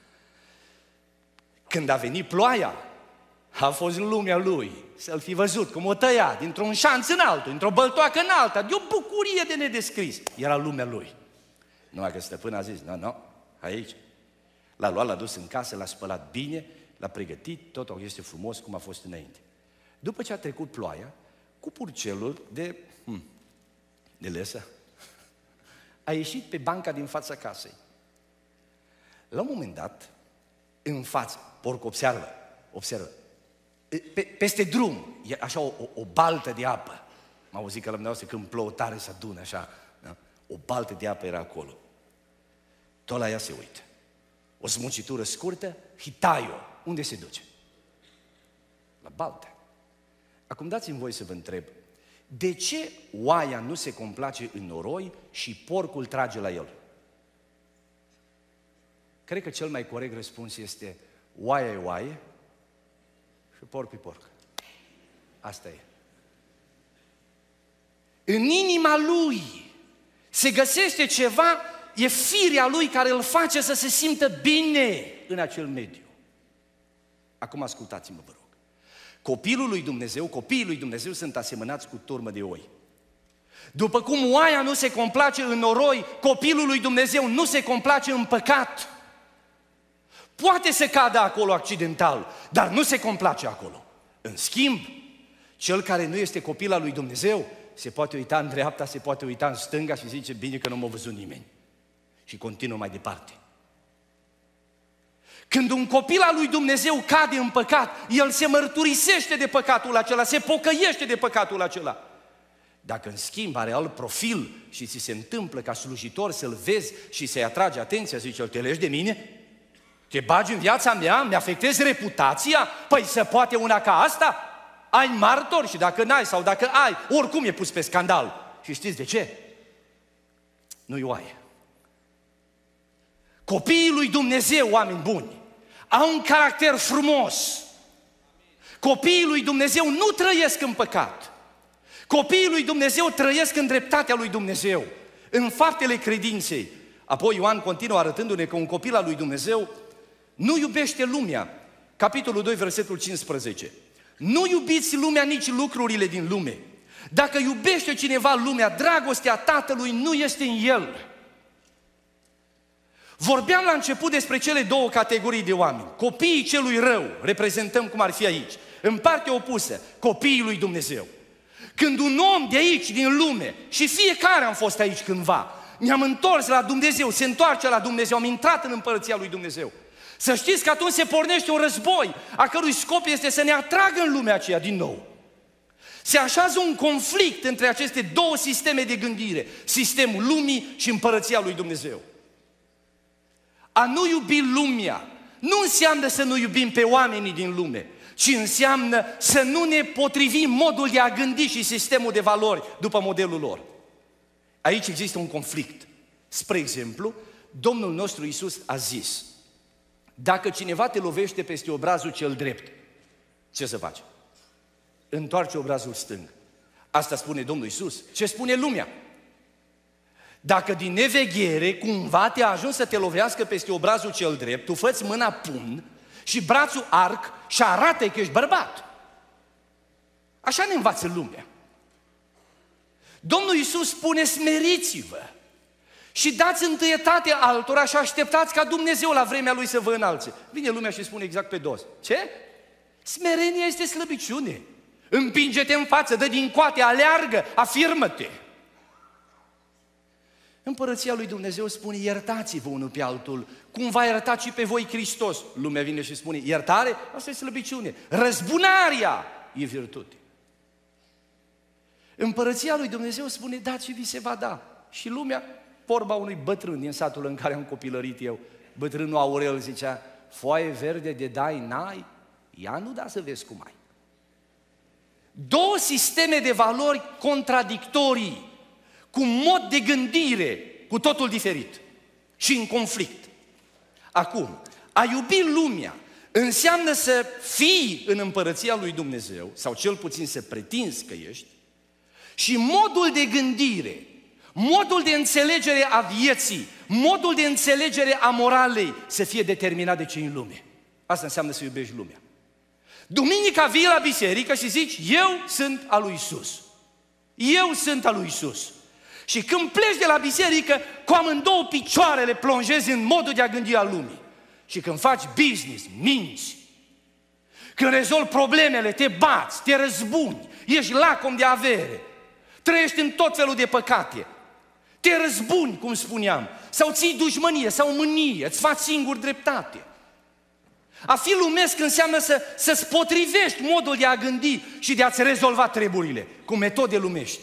Când a venit ploaia, a fost lumea lui, să-l fi văzut cum o tăia dintr-un șanț în altul, dintr-o băltoacă în alta, de o bucurie de nedescris. Era lumea lui. Numai că stăpân a zis, nu, aici. L-a luat, l-a dus în casă, l-a spălat bine, l-a pregătit, totul este frumos cum a fost înainte. După ce a trecut ploaia, cu purcelul de lesă, a ieșit pe banca din fața casei. La un moment dat, în față, porc, observă, peste drum, e așa o baltă de apă. M-au auzit că la dumneavoastră când plouă tare se adună așa, da? O baltă de apă era acolo. Tot la ea se uită. O smucitură scurtă, hitaio. Unde se duce? La baltă. Acum dați-mi voi să vă întreb, de ce oaia nu se complace în noroi și porcul trage la el? Cred că cel mai corect răspuns este oaia e oaie și porc e porc. Asta e. În inima lui se găsește ceva, e firea lui care îl face să se simtă bine în acel mediu. Acum ascultați-mă, vă rog. Copiii lui Dumnezeu sunt asemănați cu turmă de oi. După cum oaia nu se complace în noroi, copilul lui Dumnezeu nu se complace în păcat. Poate să cadă acolo accidental, dar nu se complace acolo. În schimb, cel care nu este copil al lui Dumnezeu se poate uita în dreapta, se poate uita în stânga și zice, bine că nu m-a văzut nimeni. Și continuă mai departe. Când un copil al lui Dumnezeu cade în păcat, el se mărturisește de păcatul acela, se pocăiește de păcatul acela. Dacă în schimb are alt profil și ți se întâmplă ca slujitor să-l vezi și să-i atragi atenția, zice, te legi de mine? Te bagi în viața mea? Mi-afectezi reputația? Păi se poate una ca asta? Ai martori și dacă n-ai sau dacă ai, oricum e pus pe scandal. Și știți de ce? Nu-i oaie. Copiii lui Dumnezeu, oameni buni, au un caracter frumos. Copiii lui Dumnezeu nu trăiesc în păcat. Copiii lui Dumnezeu trăiesc în dreptatea lui Dumnezeu, în faptele credinței. Apoi Ioan continuă arătându-ne că un copil al lui Dumnezeu nu iubește lumea. Capitolul 2, versetul 15. Nu iubiți lumea, nici lucrurile din lume. Dacă iubește cineva lumea, dragostea Tatălui nu este în el. Vorbeam la început despre cele două categorii de oameni. Copiii celui rău, reprezentăm cum ar fi aici. În partea opusă, copiii lui Dumnezeu. Când un om de aici, din lume, și fiecare am fost aici cândva, ne-am întors la Dumnezeu, se întoarce la Dumnezeu, am intrat în împărăția lui Dumnezeu. Să știți că atunci se pornește un război, a cărui scop este să ne atragă în lumea aceea din nou. Se așează un conflict între aceste două sisteme de gândire, sistemul lumii și împărăția lui Dumnezeu. A nu iubi lumea nu înseamnă să nu iubim pe oamenii din lume, ci înseamnă să nu ne potrivim modul de a gândi și sistemul de valori după modelul lor. Aici există un conflict. Spre exemplu, Domnul nostru Iisus a zis, dacă cineva te lovește peste obrazul cel drept, ce să faci? Întoarce obrazul stâng. Asta spune Domnul Iisus. Ce spune lumea? Dacă din neveghere cumva te-a ajuns să te lovească peste obrazul cel drept, tu fă-ți mâna pumn și brațul arc și arată că ești bărbat. Așa ne învață lumea. Domnul Iisus spune, smeriți-vă Și dați întâietate altora și așteptați ca Dumnezeu la vremea Lui să vă înalțe. Vine lumea și spune exact pe dos. Ce? Smerenia este slăbiciune. Împinge-te în față, dă din coate, aleargă, afirmă-te. Împărăția lui Dumnezeu spune, iertați-vă unul pe altul, cum v-a iertat și pe voi Hristos. Lumea vine și spune, iertare? Asta e slăbiciune. Răzbunarea e virtute. Împărăția lui Dumnezeu spune, dați și vi se va da. Și lumea, vorba unui bătrân din satul în care am copilărit eu, bătrânul Aurel zicea, foaie verde de dai n-ai, ia nu da să vezi cum ai. Două sisteme de valori contradictorii, cu mod de gândire cu totul diferit și în conflict. Acum, a iubi lumea înseamnă să fii în împărăția lui Dumnezeu, sau cel puțin să pretinzi că ești, și modul de gândire, modul de înțelegere a vieții, modul de înțelegere a moralei să fie determinat de cei în lume. Asta înseamnă să iubești lumea. Duminica vii la biserică și zici, eu sunt al lui Iisus. Eu sunt al lui Iisus. Și când pleci de la biserică, cu amândouă picioarele plonjezi în modul de a gândi al lumii. Și când faci business, minți. Când rezolvi problemele, te bați, te răzbuni, ești lacom de avere, trăiești în tot felul de păcate, te răzbuni, cum spuneam, sau ții dușmănie sau mânie, îți faci singur dreptate. A fi lumesc înseamnă să-ți potrivești modul de a gândi și de a-ți rezolva treburile cu metode lumești.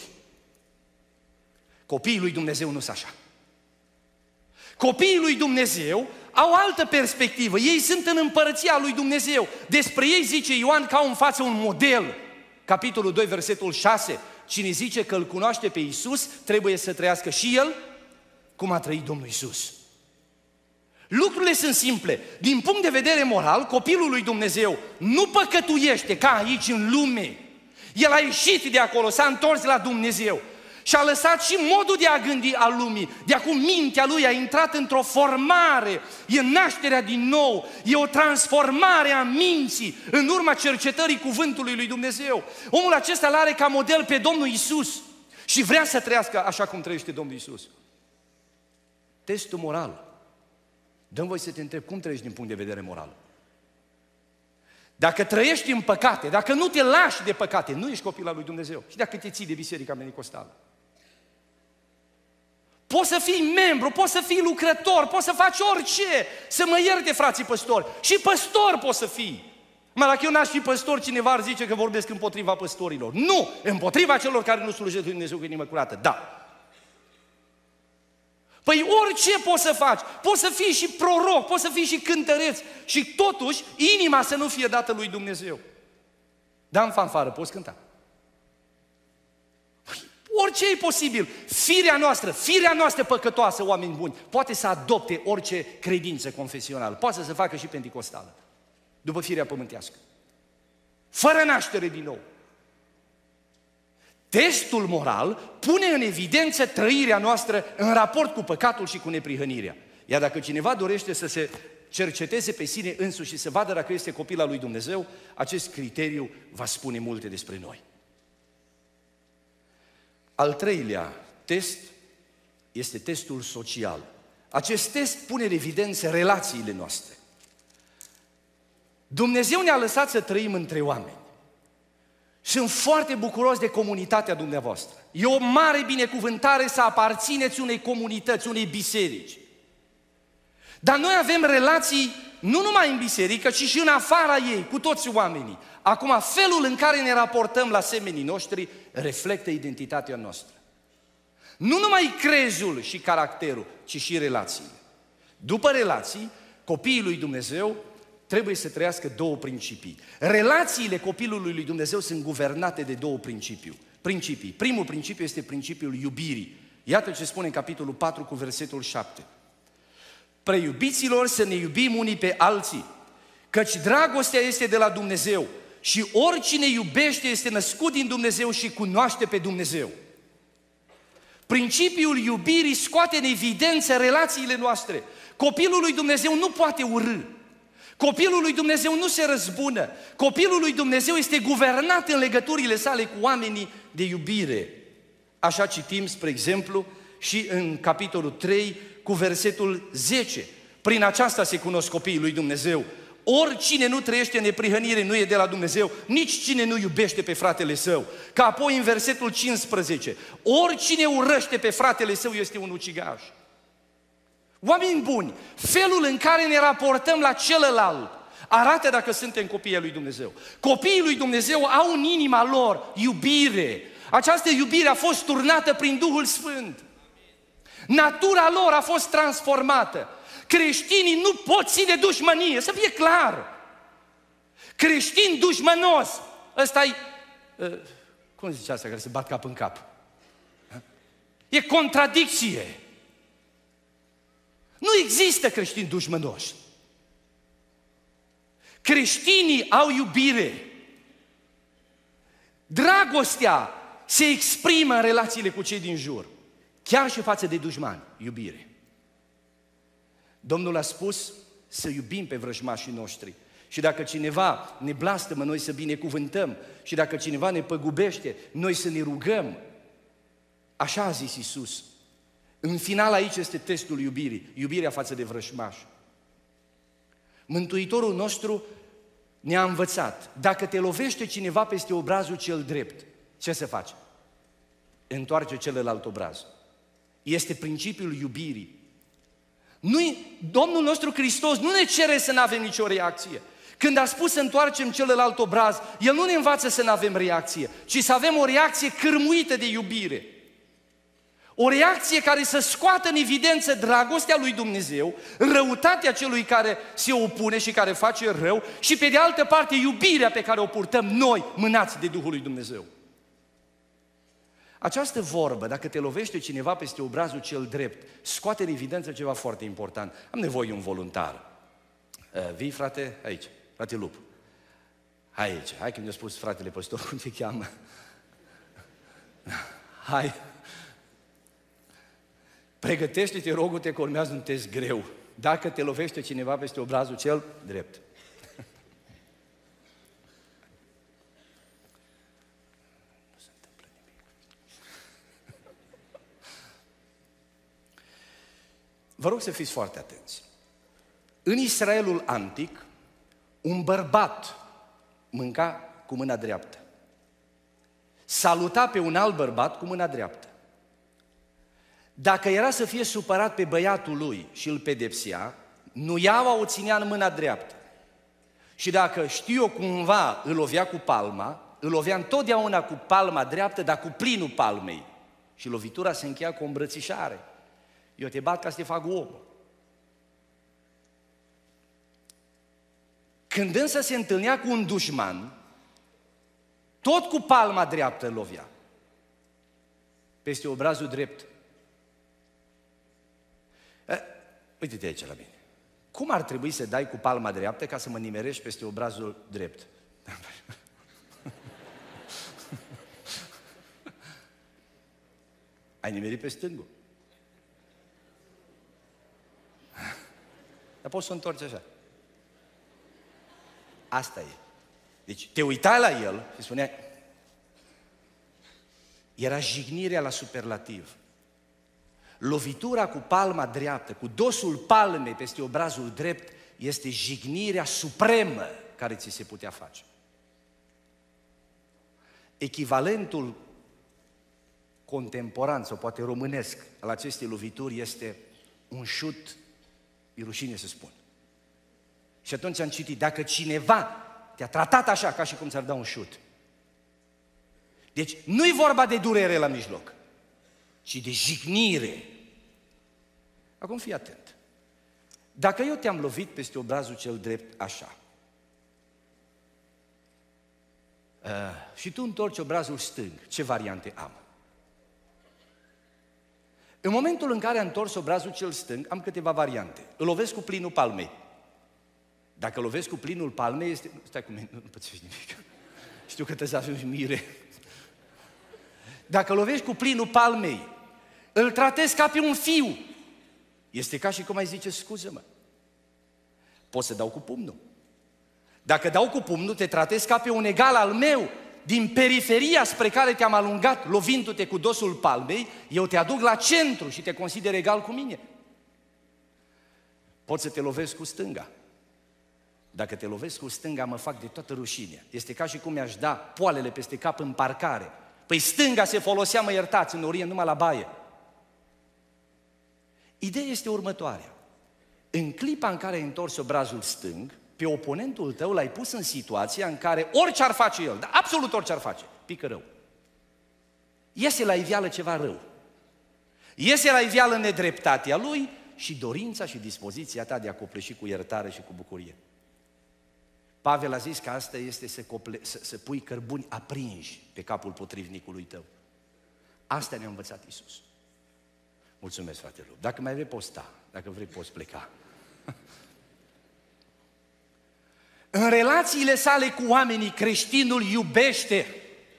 Copiii lui Dumnezeu nu sunt așa. Copiii lui Dumnezeu au altă perspectivă. Ei sunt în împărăția lui Dumnezeu. Despre ei zice Ioan că au în față un model. Capitolul 2, versetul 6. Cine zice că îl cunoaște pe Iisus, trebuie să trăiască și el cum a trăit Domnul Iisus. Lucrurile sunt simple. Din punct de vedere moral, copilul lui Dumnezeu nu păcătuiește ca aici în lume. El a ieșit de acolo, s-a întors la Dumnezeu și a lăsat și modul de a gândi al lumii. De acum mintea lui a intrat într-o formare, e nașterea din nou, e o transformare a minții în urma cercetării cuvântului lui Dumnezeu. Omul acesta îl are ca model pe Domnul Iisus și vrea să trăiască așa cum trăiește Domnul Iisus. Testul moral. Dă-mi voi să te întreb, cum trăiești din punct de vedere moral? Dacă trăiești în păcate, dacă nu te lași de păcate, nu ești copil al lui Dumnezeu. Și dacă te ții de biserica Pentecostală. Poți să fii membru, poți să fii lucrător, poți să faci orice, să mă ierte frații păstori. Și păstor poți să fii. Mă, dacă eu n-aș fi păstor, cineva ar zice că vorbesc împotriva păstorilor. Nu, împotriva celor care nu slujesc lui Dumnezeu cu inimă curată, da. Păi orice poți să faci, poți să fii și proroc, poți să fii și cântăreț și totuși inima să nu fie dată lui Dumnezeu. Da, în fanfară, poți cânta. Păi, orice e posibil. Firea noastră păcătoasă, oameni buni, poate să adopte orice credință confesională, poate să facă și penticostală, după firea pământească. Fără naștere din nou. Testul moral pune în evidență trăirea noastră în raport cu păcatul și cu neprihănirea. Iar dacă cineva dorește să se cerceteze pe sine însuși și să vadă dacă este copil al lui Dumnezeu, acest criteriu va spune multe despre noi. Al treilea test este testul social. Acest test pune în evidență relațiile noastre. Dumnezeu ne-a lăsat să trăim între oameni. Sunt foarte bucuros de comunitatea dumneavoastră. E o mare binecuvântare să aparțineți unei comunități, unei biserici. Dar noi avem relații nu numai în biserică, ci și în afara ei, cu toți oamenii. Acum, felul în care ne raportăm la semenii noștri reflectă identitatea noastră. Nu numai crezul și caracterul, ci și relațiile. După relații, copiii lui Dumnezeu trebuie să trăiască două principii. Relațiile copilului lui Dumnezeu sunt guvernate de două principii. Primul principiu este principiul iubirii. Iată ce spune în capitolul 4 cu versetul 7. Preiubiților, să ne iubim unii pe alții, căci dragostea este de la Dumnezeu și oricine iubește este născut din Dumnezeu și cunoaște pe Dumnezeu. Principiul iubirii scoate în evidență relațiile noastre. Copilul lui Dumnezeu nu poate urâ. Copilul lui Dumnezeu nu se răzbună. Copilul lui Dumnezeu este guvernat în legăturile sale cu oamenii de iubire. Așa citim, spre exemplu, și în capitolul 3 cu versetul 10. Prin aceasta se cunosc copiii lui Dumnezeu. Oricine nu trăiește în neprihănire nu e de la Dumnezeu, nici cine nu iubește pe fratele său. Că apoi în versetul 15, oricine urăște pe fratele său este un ucigaș. Oameni buni, felul în care ne raportăm la celălalt arată dacă suntem copiii lui Dumnezeu. Copiii lui Dumnezeu au în inima lor iubire. Această iubire a fost turnată prin Duhul Sfânt. Natura lor a fost transformată. Creștinii nu pot ține dușmănie, să fie clar. Creștin dușmănos, ăsta-i, cum zice asta, care se bat cap în cap? E contradicție. Nu există creștini dușmănoși. Creștinii au iubire. Dragostea se exprimă în relațiile cu cei din jur, chiar și față de dușmani, iubire. Domnul a spus să iubim pe vrăjmașii noștri. Și dacă cineva ne blastămă, noi să binecuvântăm. Și dacă cineva ne păgubește, noi să ne rugăm. Așa a zis Iisus. În final aici este testul iubirii, iubirea față de vrăjmași. Mântuitorul nostru ne-a învățat, dacă te lovește cineva peste obrazul cel drept, ce să faci? Întoarce celălalt obraz. Este principiul iubirii. Domnul nostru Hristos nu ne cere să nu avem nicio reacție. Când a spus să întoarcem celălalt obraz, El nu ne învață să nu avem reacție, ci să avem o reacție cârmuită de iubire. O reacție care să scoată în evidență dragostea lui Dumnezeu, răutatea celui care se opune și care face rău și pe de altă parte iubirea pe care o purtăm noi, mânați de Duhul lui Dumnezeu. Această vorbă, dacă te lovește cineva peste obrazul cel drept, scoate în evidență ceva foarte important. Am nevoie de un voluntar. Vii, frate? Aici, frate Lup. Aici, hai că mi-a spus fratele păstor, cum te cheamă? Hai. Pregătește-te, rogul-te, că urmează un test greu. Dacă te lovește cineva peste obrazul cel drept. Nu se întâmplă nimic. Vă rog să fiți foarte atenți. În Israelul antic, un bărbat mânca cu mâna dreaptă. Saluta pe un alt bărbat cu mâna dreaptă. Dacă era să fie supărat pe băiatul lui și îl pedepsea, nuiaua o ținea în mâna dreaptă. Și dacă știu eu cumva îl lovea cu palma, îl lovea întotdeauna cu palma dreaptă, dar cu plinul palmei. Și lovitura se încheia cu o îmbrățișare. Eu te bat ca să te fac om. Când însă se întâlnea cu un dușman, tot cu palma dreaptă îl lovea. Peste obrazul drept. Uite-te aici la mine. Cum ar trebui să dai cu palma dreaptă ca să mă nimerești peste obrazul drept? Ai nimerit pe stângul. Dar poți să o întorci așa. Asta e. Deci te uitai la el și spuneai, era jignirea la superlativ. Lovitura cu palma dreaptă, cu dosul palmei peste obrazul drept, este jignirea supremă care ți se putea face. Echivalentul contemporan, sau poate românesc, al acestei lovituri este un șut, e rușine să spun. Și atunci am citit, dacă cineva te-a tratat așa, ca și cum ți-ar da un șut. Deci nu-i vorba de durere la mijloc, ci de jignire. Acum fii atent. Dacă eu te-am lovit peste obrazul cel drept așa, și tu întorci obrazul stâng, ce variante am? În momentul în care am întors obrazul cel stâng, am câteva variante. Îl lovesc cu plinul palmei. Dacă lovesc cu plinul palmei, este... Stai cu mine, nu pățești nimic. Știu că trebuie să ajungi mire. Dacă lovești cu plinul palmei, îl tratezi ca pe un fiu. Este ca și cum ai zice, scuză-mă. Pot să dau cu pumnul. Dacă dau cu pumnul, te tratezi ca pe un egal al meu. din periferia spre care te-am alungat lovindu-te cu dosul palmei, eu te aduc la centru și te consider egal cu mine. Poți să te lovesc cu stânga. Dacă te lovesc cu stânga, mă fac de toată rușinea. Este ca și cum mi-aș da poalele peste cap în parcare. Păi stânga se folosea, mă iertați, în Orient numai la baie. Ideea este următoarea. În clipa în care ai întors obrazul stâng, pe oponentul tău l-ai pus în situația în care orice ar face el, dar absolut orice ar face, pică rău. Iese la iveală ceva rău. Iese la iveală nedreptatea lui și dorința și dispoziția ta de a copleși cu iertare și cu bucurie. Pavel a zis că asta este să pui cărbuni aprinși pe capul potrivnicului tău. Asta ne-a învățat Iisus. Mulțumesc, fratelor. Dacă mai vrei, poți sta. Dacă vrei, poți pleca. În relațiile sale cu oamenii, creștinul iubește.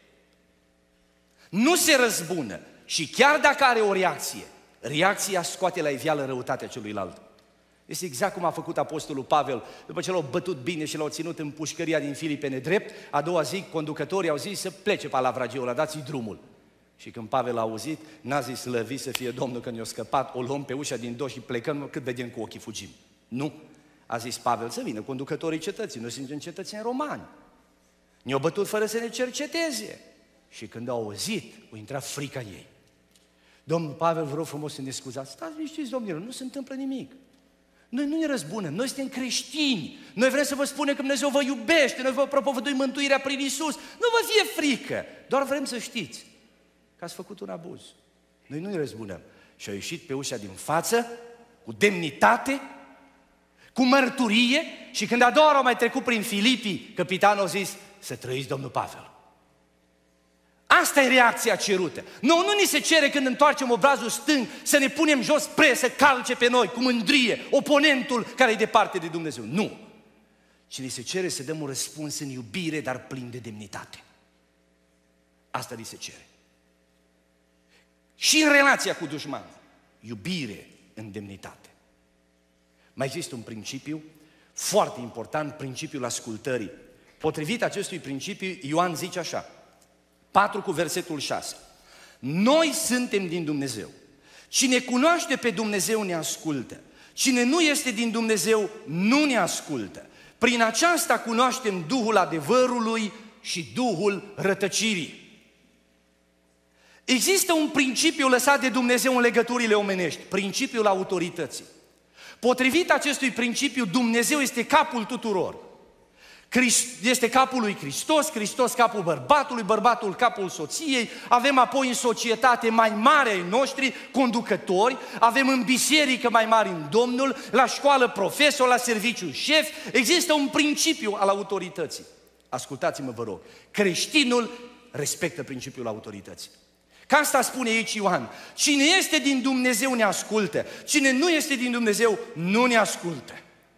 Nu se răzbună. Și chiar dacă are o reacție, reacția scoate la iveală răutatea celuilalt. Este exact cum a făcut apostolul Pavel, după ce l-au bătut bine și l-au ținut în pușcăria din Filipene drept, a doua zi conducătorii au zis să plece pe Lavragiul ăla, dați-i drumul. Și când Pavel a auzit, n-a zis slăvit să fie Domnul că ne-a scăpat, o luăm pe ușa din dos și plecăm, cât vedem cu ochii fugim. Nu, a zis Pavel să vină conducătorii cetății, noi suntem cetățeni romani. Ne-au bătut fără să ne cerceteze. Și când au auzit, au intrat frica în ei. Domnul Pavel, vă rog frumos să ne scuzați, stați liniștiți, domnilor, nu se întâmplă nimic. Noi nu ne răzbunem, noi suntem creștini, noi vrem să vă spunem că Dumnezeu vă iubește, noi vă propovăduim mântuirea prin Iisus, nu vă fie frică, doar vrem să știți că ați făcut un abuz. Noi nu ne răzbunăm. Și au ieșit pe ușa din față, cu demnitate, cu mărturie și când a doua oară au mai trecut prin Filipii, capitanul a zis, să trăiți Domnul Pavel. Asta e reacția cerută. Nu ni se cere când întoarcem obrazul stâng să ne punem jos spre să calce pe noi cu mândrie oponentul care e departe de Dumnezeu. Nu. Ci ni se cere să dăm un răspuns în iubire, dar plin de demnitate. Asta ni se cere. Și în relația cu dușmanul. Iubire în demnitate. Mai există un principiu foarte important, principiul ascultării. Potrivit acestui principiu, Ioan zice așa, 4 cu versetul 6. Noi suntem din Dumnezeu. Cine cunoaște pe Dumnezeu ne ascultă. Cine nu este din Dumnezeu nu ne ascultă. Prin aceasta cunoaștem Duhul adevărului și Duhul rătăcirii. Există un principiu lăsat de Dumnezeu în legăturile omenești, principiul autorității. Potrivit acestui principiu, Dumnezeu este capul tuturor. Este capul lui Hristos, Hristos capul bărbatului, bărbatul capul soției, avem apoi în societate mai mari ai noștri, conducători, avem în biserică mai mari în Domnul, la școală profesor, la serviciu șef, există un principiu al autorității. Ascultați-mă, vă rog, creștinul respectă principiul autorității. Ca asta spune aici Ioan, cine este din Dumnezeu ne ascultă, cine nu este din Dumnezeu nu ne ascultă.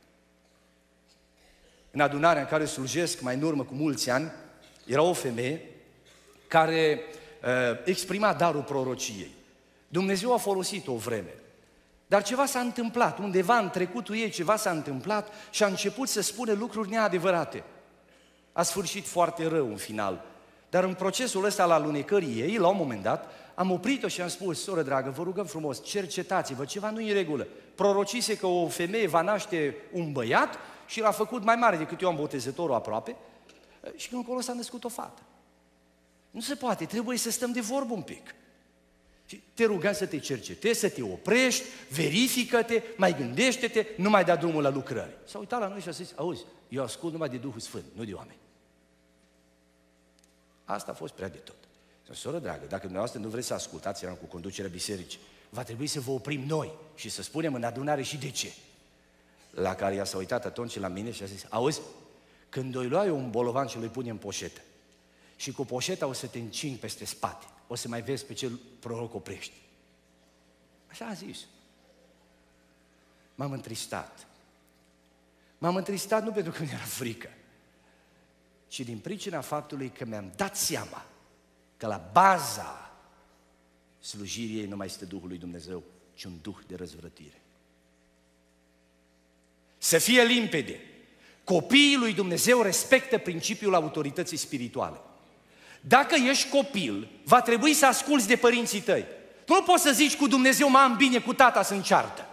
În adunarea în care slujesc mai în urmă cu mulți ani, era o femeie care exprima darul prorociei. Dumnezeu a folosit o vreme, dar ceva s-a întâmplat, undeva în trecutul ei ceva s-a întâmplat și a început să spună lucruri neadevărate. A sfârșit foarte rău în final, dar în procesul ăsta al alunecării ei, la un moment dat, am oprit-o și am spus, soră dragă, vă rugăm frumos, cercetați-vă, ceva nu e în regulă. Prorocise că o femeie va naște un băiat și l-a făcut mai mare decât Ioan Botezătorul aproape și când acolo s-a născut o fată. Nu se poate, trebuie să stăm de vorbă un pic. Și te rugăm să te cercetezi, să te oprești, verifică-te, mai gândește-te, nu mai da drumul la lucrări. S-a uitat la noi și a zis, auzi, eu ascult numai de Duhul Sfânt, nu de oameni. Asta a fost prea de tot. Soră dragă, dacă dumneavoastră nu vreți să ascultați, eram cu conducerea bisericii, va trebui să vă oprim noi și să spunem în adunare și de ce. La care ea s-a uitat atunci la mine și a zis, auzi, când o-i lua eu un bolovan și l-i pune în poșetă și cu poșeta o să te încing peste spate, o să mai vezi pe ce proroc oprești. Așa a zis. M-am întristat. M-am întristat nu pentru că mi-era frică, ci din pricina faptului că mi-am dat seama că la baza slujirii ei nu mai este Duhul lui Dumnezeu, ci un duh de răzvrătire. Să fie limpede, copiii lui Dumnezeu respectă principiul autorității spirituale. Dacă ești copil, va trebui să asculți de părinții tăi. Tu nu poți să zici cu Dumnezeu, mă am bine, cu tata să înceartă.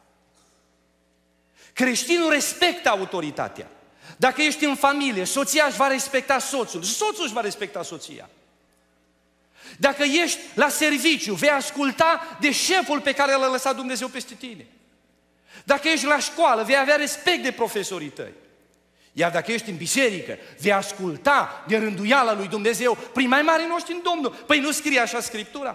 Creștinul respectă autoritatea. Dacă ești în familie, soția își va respecta soțul, soțul își va respecta soția. Dacă ești la serviciu, vei asculta de șeful pe care l-a lăsat Dumnezeu peste tine. Dacă ești la școală, vei avea respect de profesorii tăi. Iar dacă ești în biserică, vei asculta de rânduiala lui Dumnezeu prin mai mari noștri în Domnul. Păi nu scrie așa Scriptura?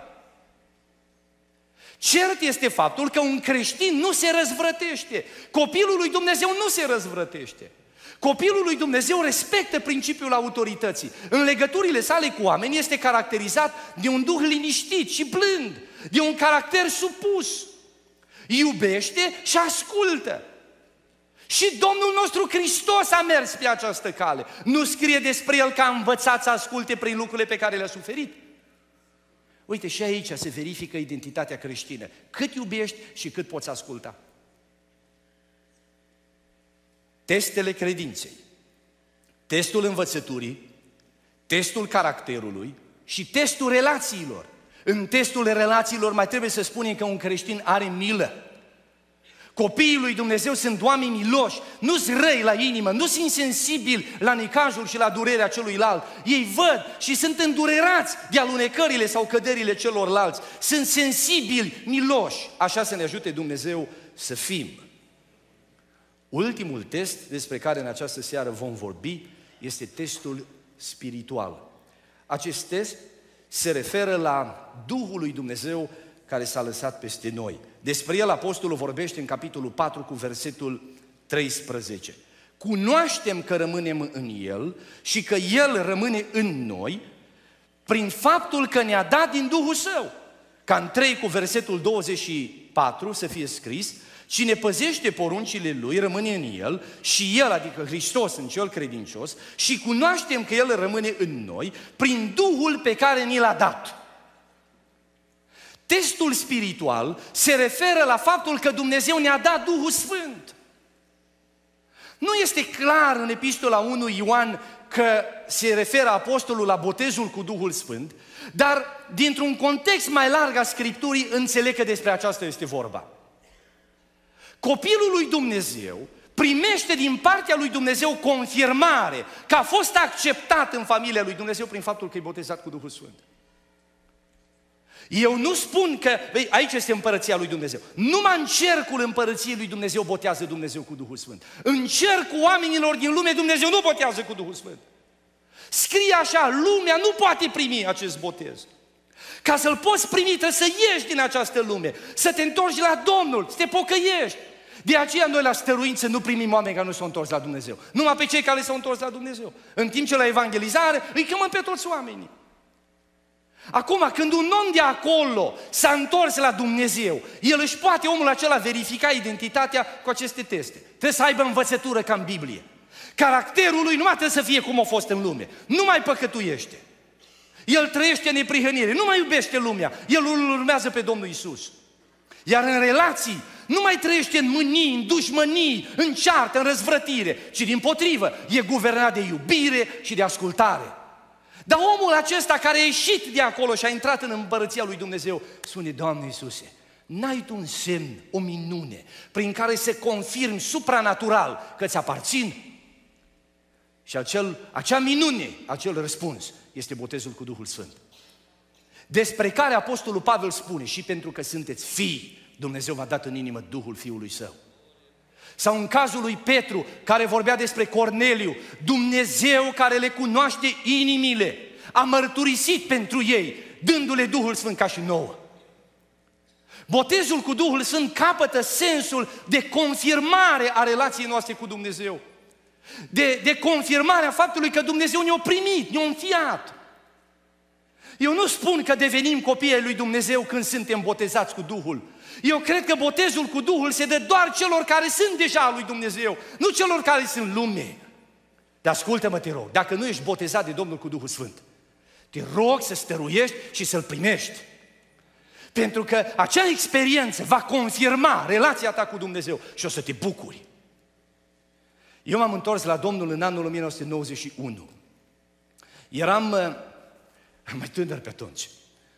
Cert este faptul că un creștin nu se răzvrătește. Copilul lui Dumnezeu nu se răzvrătește. Copilul lui Dumnezeu respectă principiul autorității. În legăturile sale cu oameni este caracterizat de un duh liniștit și blând, de un caracter supus. Iubește și ascultă. Și Domnul nostru Hristos a mers pe această cale. Nu scrie despre El că a învățat să asculte prin lucrurile pe care le-a suferit. Uite, și aici se verifică identitatea creștină. Cât iubești și cât poți asculta. Testele credinței, testul învățăturii, testul caracterului și testul relațiilor. În testul relațiilor mai trebuie să spunem că un creștin are milă. Copiii lui Dumnezeu sunt oameni miloși, nu-s răi la inimă, nu sunt insensibili la necazul și la durerea celuilalt. Ei văd și sunt îndurerați de alunecările sau căderile celorlalți. Sunt sensibili, miloși. Așa să ne ajute Dumnezeu să fim. Ultimul test despre care în această seară vom vorbi este testul spiritual. Acest test se referă la Duhul lui Dumnezeu care s-a lăsat peste noi. Despre el apostolul vorbește în capitolul 4 cu versetul 13. Cunoaștem că rămânem în El și că El rămâne în noi prin faptul că ne-a dat din Duhul Său. Ca în 3 cu versetul 24 să fie scris: cine păzește poruncile Lui rămâne în El și El, adică Hristos în cel credincios, și cunoaștem că El rămâne în noi prin Duhul pe care ni l-a dat. Testul spiritual se referă la faptul că Dumnezeu ne-a dat Duhul Sfânt. Nu este clar în epistola 1 Ioan că se referă apostolul la botezul cu Duhul Sfânt, dar dintr-un context mai larg a Scripturii înțeleg că despre aceasta este vorba. Copilul lui Dumnezeu primește din partea lui Dumnezeu confirmare că a fost acceptat în familia lui Dumnezeu prin faptul că e botezat cu Duhul Sfânt. Eu nu spun că, aici este împărăția lui Dumnezeu. Numai în cercul împărăției lui Dumnezeu botează Dumnezeu cu Duhul Sfânt. În cercul oamenilor din lume Dumnezeu nu botează cu Duhul Sfânt. Scrie așa, lumea nu poate primi acest botez. Ca să-l poți primi, trebuie să ieși din această lume, să te întorci la Domnul, să te pocăiești. De aceea noi la stăruință nu primim oameni care nu s-au întors la Dumnezeu. Numai pe cei care s-au întors la Dumnezeu. În timp ce la evangelizare îi chemăm pe toți oamenii. Acum, când un om de acolo s-a întors la Dumnezeu, el își poate, omul acela, verifica identitatea cu aceste teste. Trebuie să aibă învățătură ca în Biblie. Caracterul lui nu mai trebuie să fie cum a fost în lume. Nu mai păcătuiește. El trăiește în neprihănire, nu mai iubește lumea. El îl urmează pe Domnul Iisus. Iar în relații, nu mai trăiește în mânii, în dușmănii, în ceartă, în răzvrătire, ci dimpotrivă, e guvernat de iubire și de ascultare. Dar omul acesta care a ieșit de acolo și a intrat în împărăția lui Dumnezeu spune: Doamne Iisuse, n-ai tu un semn, o minune, prin care să confirmi supranatural că ți aparțin? Și acea minune, acel răspuns, este botezul cu Duhul Sfânt. Despre care apostolul Pavel spune: și pentru că sunteți fii, Dumnezeu v-a dat în inimă Duhul Fiului Său. Sau în cazul lui Petru, care vorbea despre Corneliu, Dumnezeu care le cunoaște inimile, a mărturisit pentru ei, dându-le Duhul Sfânt ca și nouă. Botezul cu Duhul Sfânt capătă sensul de confirmare a relației noastre cu Dumnezeu, de confirmarea faptului că Dumnezeu ne-a primit, ne-a înfiat. Eu nu spun că devenim copii ai lui Dumnezeu când suntem botezați cu Duhul. Eu cred că botezul cu Duhul se dă doar celor care sunt deja al lui Dumnezeu, nu celor care sunt lume. Dar ascultă-mă, te rog, dacă nu ești botezat de Domnul cu Duhul Sfânt, te rog să stăruiești și să-L primești. Pentru că acea experiență va confirma relația ta cu Dumnezeu și o să te bucuri. Eu m-am întors la Domnul în anul 1991. Eram mai tânăr pe atunci.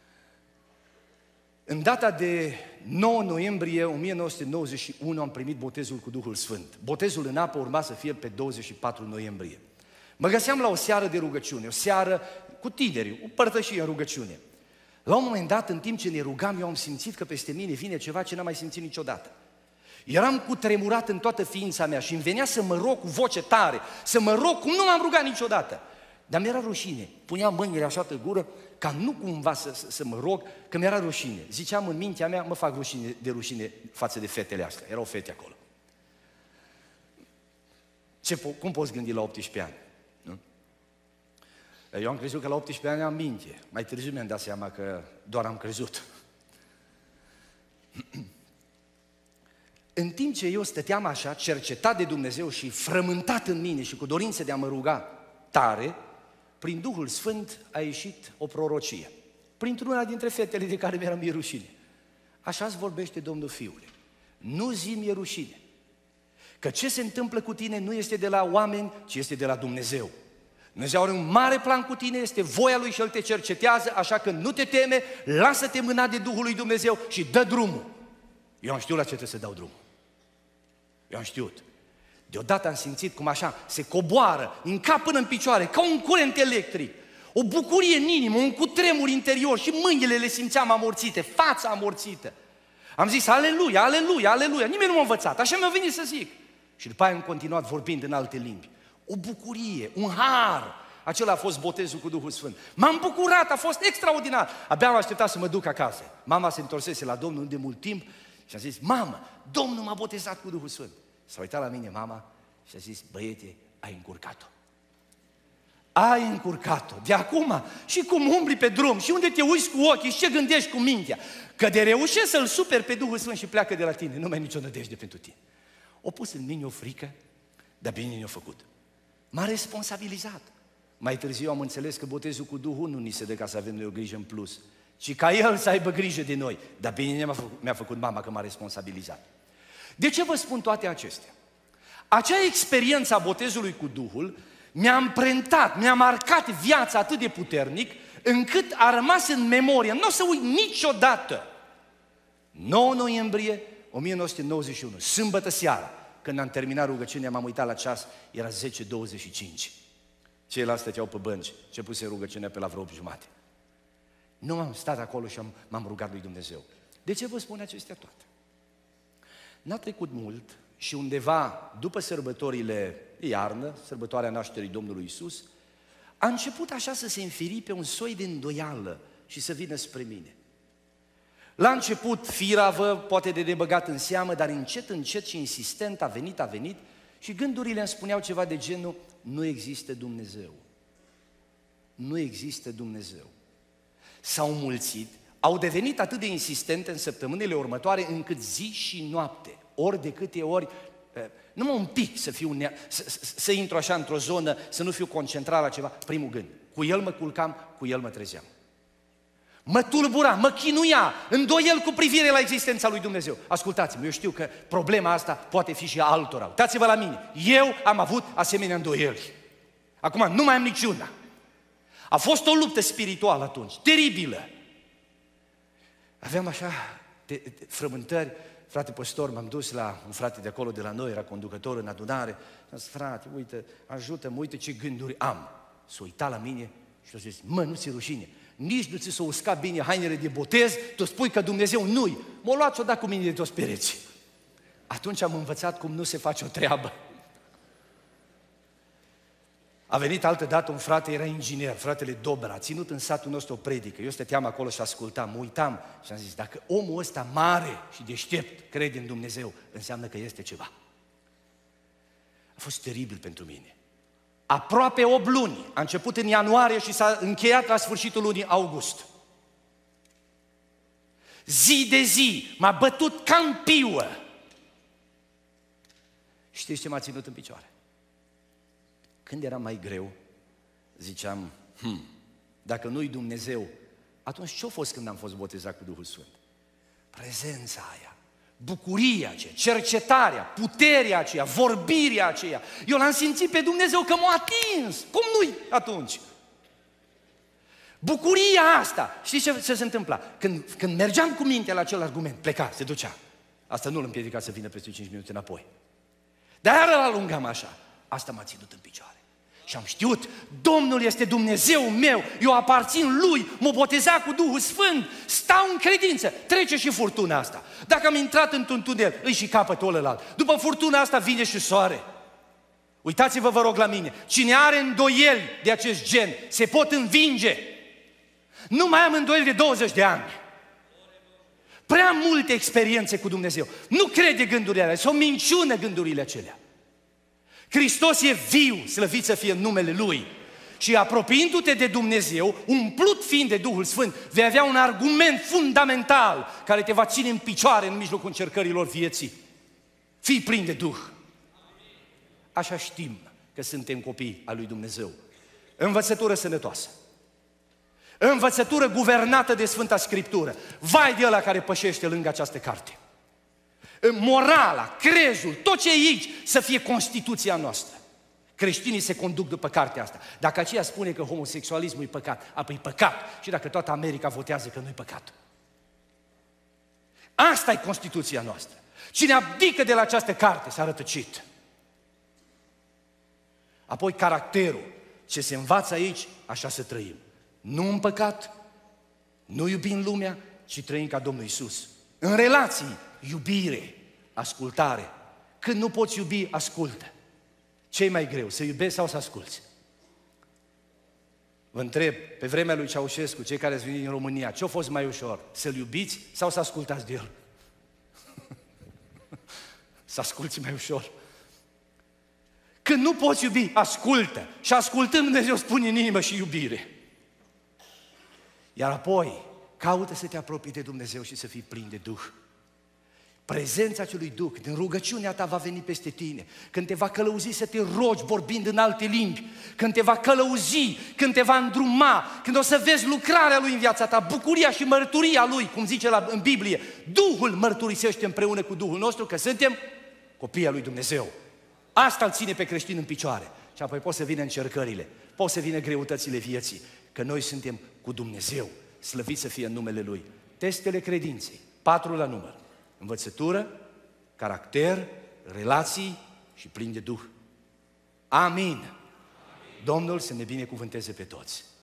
În data de 9 noiembrie 1991 am primit botezul cu Duhul Sfânt. Botezul în apă urma să fie pe 24 noiembrie. Mă găseam la o seară de rugăciune, o seară cu tinerii, o părtășie în rugăciune. La un moment dat, în timp ce ne rugam, eu am simțit că peste mine vine ceva ce n-am mai simțit niciodată. Eram cutremurat în toată ființa mea și îmi venea să mă rog cu voce tare, să mă rog cum nu m-am rugat niciodată. Dar mi-era rușine, puneam mâinile așa pe gură, ca nu cumva să mă rog, că mi-era rușine. Ziceam în mintea mea, mă fac rușine față de fetele astea, erau fete acolo. Cum poți gândi la 18 ani? Nu? Eu am crezut că la 18 ani am minte, mai târziu mi-am dat seama că doar am crezut. În timp ce eu stăteam așa, cercetat de Dumnezeu și frământat în mine și cu dorință de a mă ruga tare, prin Duhul Sfânt a ieșit o prorocie. Printr-una dintre fetele de care mi-era mie rușine. Așa-ți vorbește Domnul, fiule, nu zi mie rușine, că ce se întâmplă cu tine nu este de la oameni, ci este de la Dumnezeu. Dumnezeu are un mare plan cu tine, este voia Lui și El te cercetează, așa că nu te teme, lasă-te mâna de Duhul lui Dumnezeu și dă drumul. Eu am știut la ce trebuie să dau drumul. Eu am știut. Deodată am simțit cum așa se coboară în cap până în picioare, ca un curent electric. O bucurie în inimă, un cutremur interior și mâinile le simțeam amorțite, fața amorțită. Am zis, aleluia, aleluia, aleluia, nimeni nu m-a învățat, așa mi-a venit să zic. Și după aia am continuat vorbind în alte limbi. O bucurie, un har, acela a fost botezul cu Duhul Sfânt. M-am bucurat, a fost extraordinar. Abia am așteptat să mă duc acasă. Mama se întorsese la Domnul de mult timp și a zis, mamă, Domnul m-a botezat cu Duhul Sfânt. S-a uitat la mine mama și a zis, băiete, ai încurcat-o. Ai încurcat-o. De acum, și cum umbli pe drum, și unde te uiți cu ochii, și ce gândești cu mintea, că de reușești să-L superi pe Duhul Sfânt și pleacă de la tine, nu mai ai nicio nădejde pentru tine. O pus în mine o frică, dar bine ne-a făcut. M-a responsabilizat. Mai târziu am înțeles că botezul cu Duhul nu ni se dă ca să avem noi o grijă în plus, ci ca El să aibă grijă de noi. Dar bine mi-a făcut mama că m-a responsabilizat. De ce vă spun toate acestea? Acea experiență a botezului cu Duhul mi-a amprentat, mi-a marcat viața atât de puternic, încât a rămas în memorie. Nu o să uit niciodată. 9 noiembrie 1991, sâmbătă seara, când am terminat rugăciunea, m-am uitat la ceas, era 10:25. Ceilalți stăteau pe bănci, începuse rugăciunea pe la vreo 8:30. Nu m-am stat acolo și m-am rugat lui Dumnezeu. De ce vă spun acestea toate? N-a trecut mult și undeva după sărbătorile de iarnă, sărbătoarea nașterii Domnului Iisus, a început așa să se înfiripe un soi de îndoială și să vină spre mine. La început firavă, poate de nebăgat în seamă, dar încet, încet și insistent a venit și gândurile îmi spuneau ceva de genul, nu există Dumnezeu. Nu există Dumnezeu. S-au mulțit, au devenit atât de insistente în săptămânile următoare încât zi și noapte, ori de câte ori, numai un pic să intru așa într-o zonă, să nu fiu concentrat la ceva, primul gând. Cu el mă culcam, cu el mă trezeam. Mă tulbura, mă chinuia, îndoiel cu privire la existența lui Dumnezeu. Ascultați-mă, eu știu că problema asta poate fi și a altora. Uitați-vă la mine, eu am avut asemenea îndoieli. Acum nu mai am niciuna. A fost o luptă spirituală atunci, teribilă. Aveam așa frământări. Frate păstor, m-am dus la un frate de acolo de la noi, era conducător în adunare. Am zis, frate, uite, ajută-mă, uite ce gânduri am. S-a uitat la mine și a zis, mă, nu ți-e rușine, nici nu ți s-o usca bine hainele de botez, tu spui că Dumnezeu nu-i. M-a luat și-o dat cu mine de toți pereții. Atunci am învățat cum nu se face o treabă. A venit altă dată un frate, era inginer, fratele Dobra, a ținut în satul nostru o predică. Eu stăteam acolo și ascultam, mă uitam și am zis, dacă omul ăsta mare și deștept crede în Dumnezeu, înseamnă că este ceva. A fost teribil pentru mine. Aproape 8 luni, a început în ianuarie și s-a încheiat la sfârșitul lunii august. Zi de zi m-a bătut ca în piuă. Știți ce m-a ținut în picioare? Când era mai greu, ziceam, dacă nu-i Dumnezeu, atunci ce-a fost când am fost botezat cu Duhul Sfânt? Prezența aia, bucuria aceea, cercetarea, puterea aceea, vorbirea aceea. Eu l-am simțit pe Dumnezeu că m-a atins. Cum nu-i atunci? Bucuria asta, știți ce se întâmpla? Când mergeam cu mintea la acel argument, pleca, se ducea. Asta nu îl împiedica să vină peste 5 minute înapoi. Dar iară l-alungam așa. Asta m-a ținut în picioare. Și am știut, Domnul este Dumnezeu meu, eu aparțin Lui, m-a botezat cu Duhul Sfânt, stau în credință, trece și furtuna asta. Dacă am intrat într-un tunel, îi și capătul ălălalt. După furtuna asta vine și soare. Uitați-vă, vă rog, la mine, cine are îndoieli de acest gen, se pot învinge. Nu mai am îndoieli de 20 de ani. Prea multe experiențe cu Dumnezeu. Nu crede gândurile alea, sunt minciună gândurile acelea. Hristos e viu, slăvit să fie în numele Lui. Și apropiindu-te de Dumnezeu, umplut fiind de Duhul Sfânt, vei avea un argument fundamental care te va ține în picioare în mijlocul încercărilor vieții. Fii plin de Duh. Așa știm că suntem copii al lui Dumnezeu. Învățătură sănătoasă. Învățătură guvernată de Sfânta Scriptură. Vai de ăla care pășește lângă această carte. Morala, crezul, tot ce e aici să fie Constituția noastră. Creștinii se conduc după cartea asta. Dacă aceea spune că homosexualismul e păcat, apoi e păcat. Și dacă toată America votează că nu e păcat. Asta e Constituția noastră. Cine abdică de la această carte s-a rătăcit. Apoi caracterul. Ce se învață aici, așa să trăim. Nu în păcat, nu iubim lumea, ci trăim ca Domnul Iisus. În relații, iubire, ascultare. Când nu poți iubi, ascultă. Ce-i mai greu, să iubești sau să asculți? Vă întreb, pe vremea lui Ceaușescu, cei care ați venit din România, ce a fost mai ușor? Să-l iubiți sau să ascultați de el? Să asculți mai ușor. Când nu poți iubi, ascultă. Și ascultând, Dumnezeu spune în inimă și iubire. Iar apoi, caută să te apropii de Dumnezeu și să fii plin de Duh. Prezența acelui Duh, din rugăciunea ta va veni peste tine, când te va călăuzi să te rogi vorbind în alte limbi, când te va călăuzi, când te va îndruma, când o să vezi lucrarea Lui în viața ta, bucuria și mărturia Lui, cum zice în Biblie, Duhul mărturisește împreună cu Duhul nostru că suntem copii al lui Dumnezeu. Asta îl ține pe creștin în picioare. Și apoi pot să vină încercările, pot să vină greutățile vieții, că noi suntem cu Dumnezeu, slăvit să fie în numele Lui. Testele credinței, 4 la număr. Învățătură, caracter, relații și plin de Duh. Amin. Domnul să ne binecuvânteze pe toți.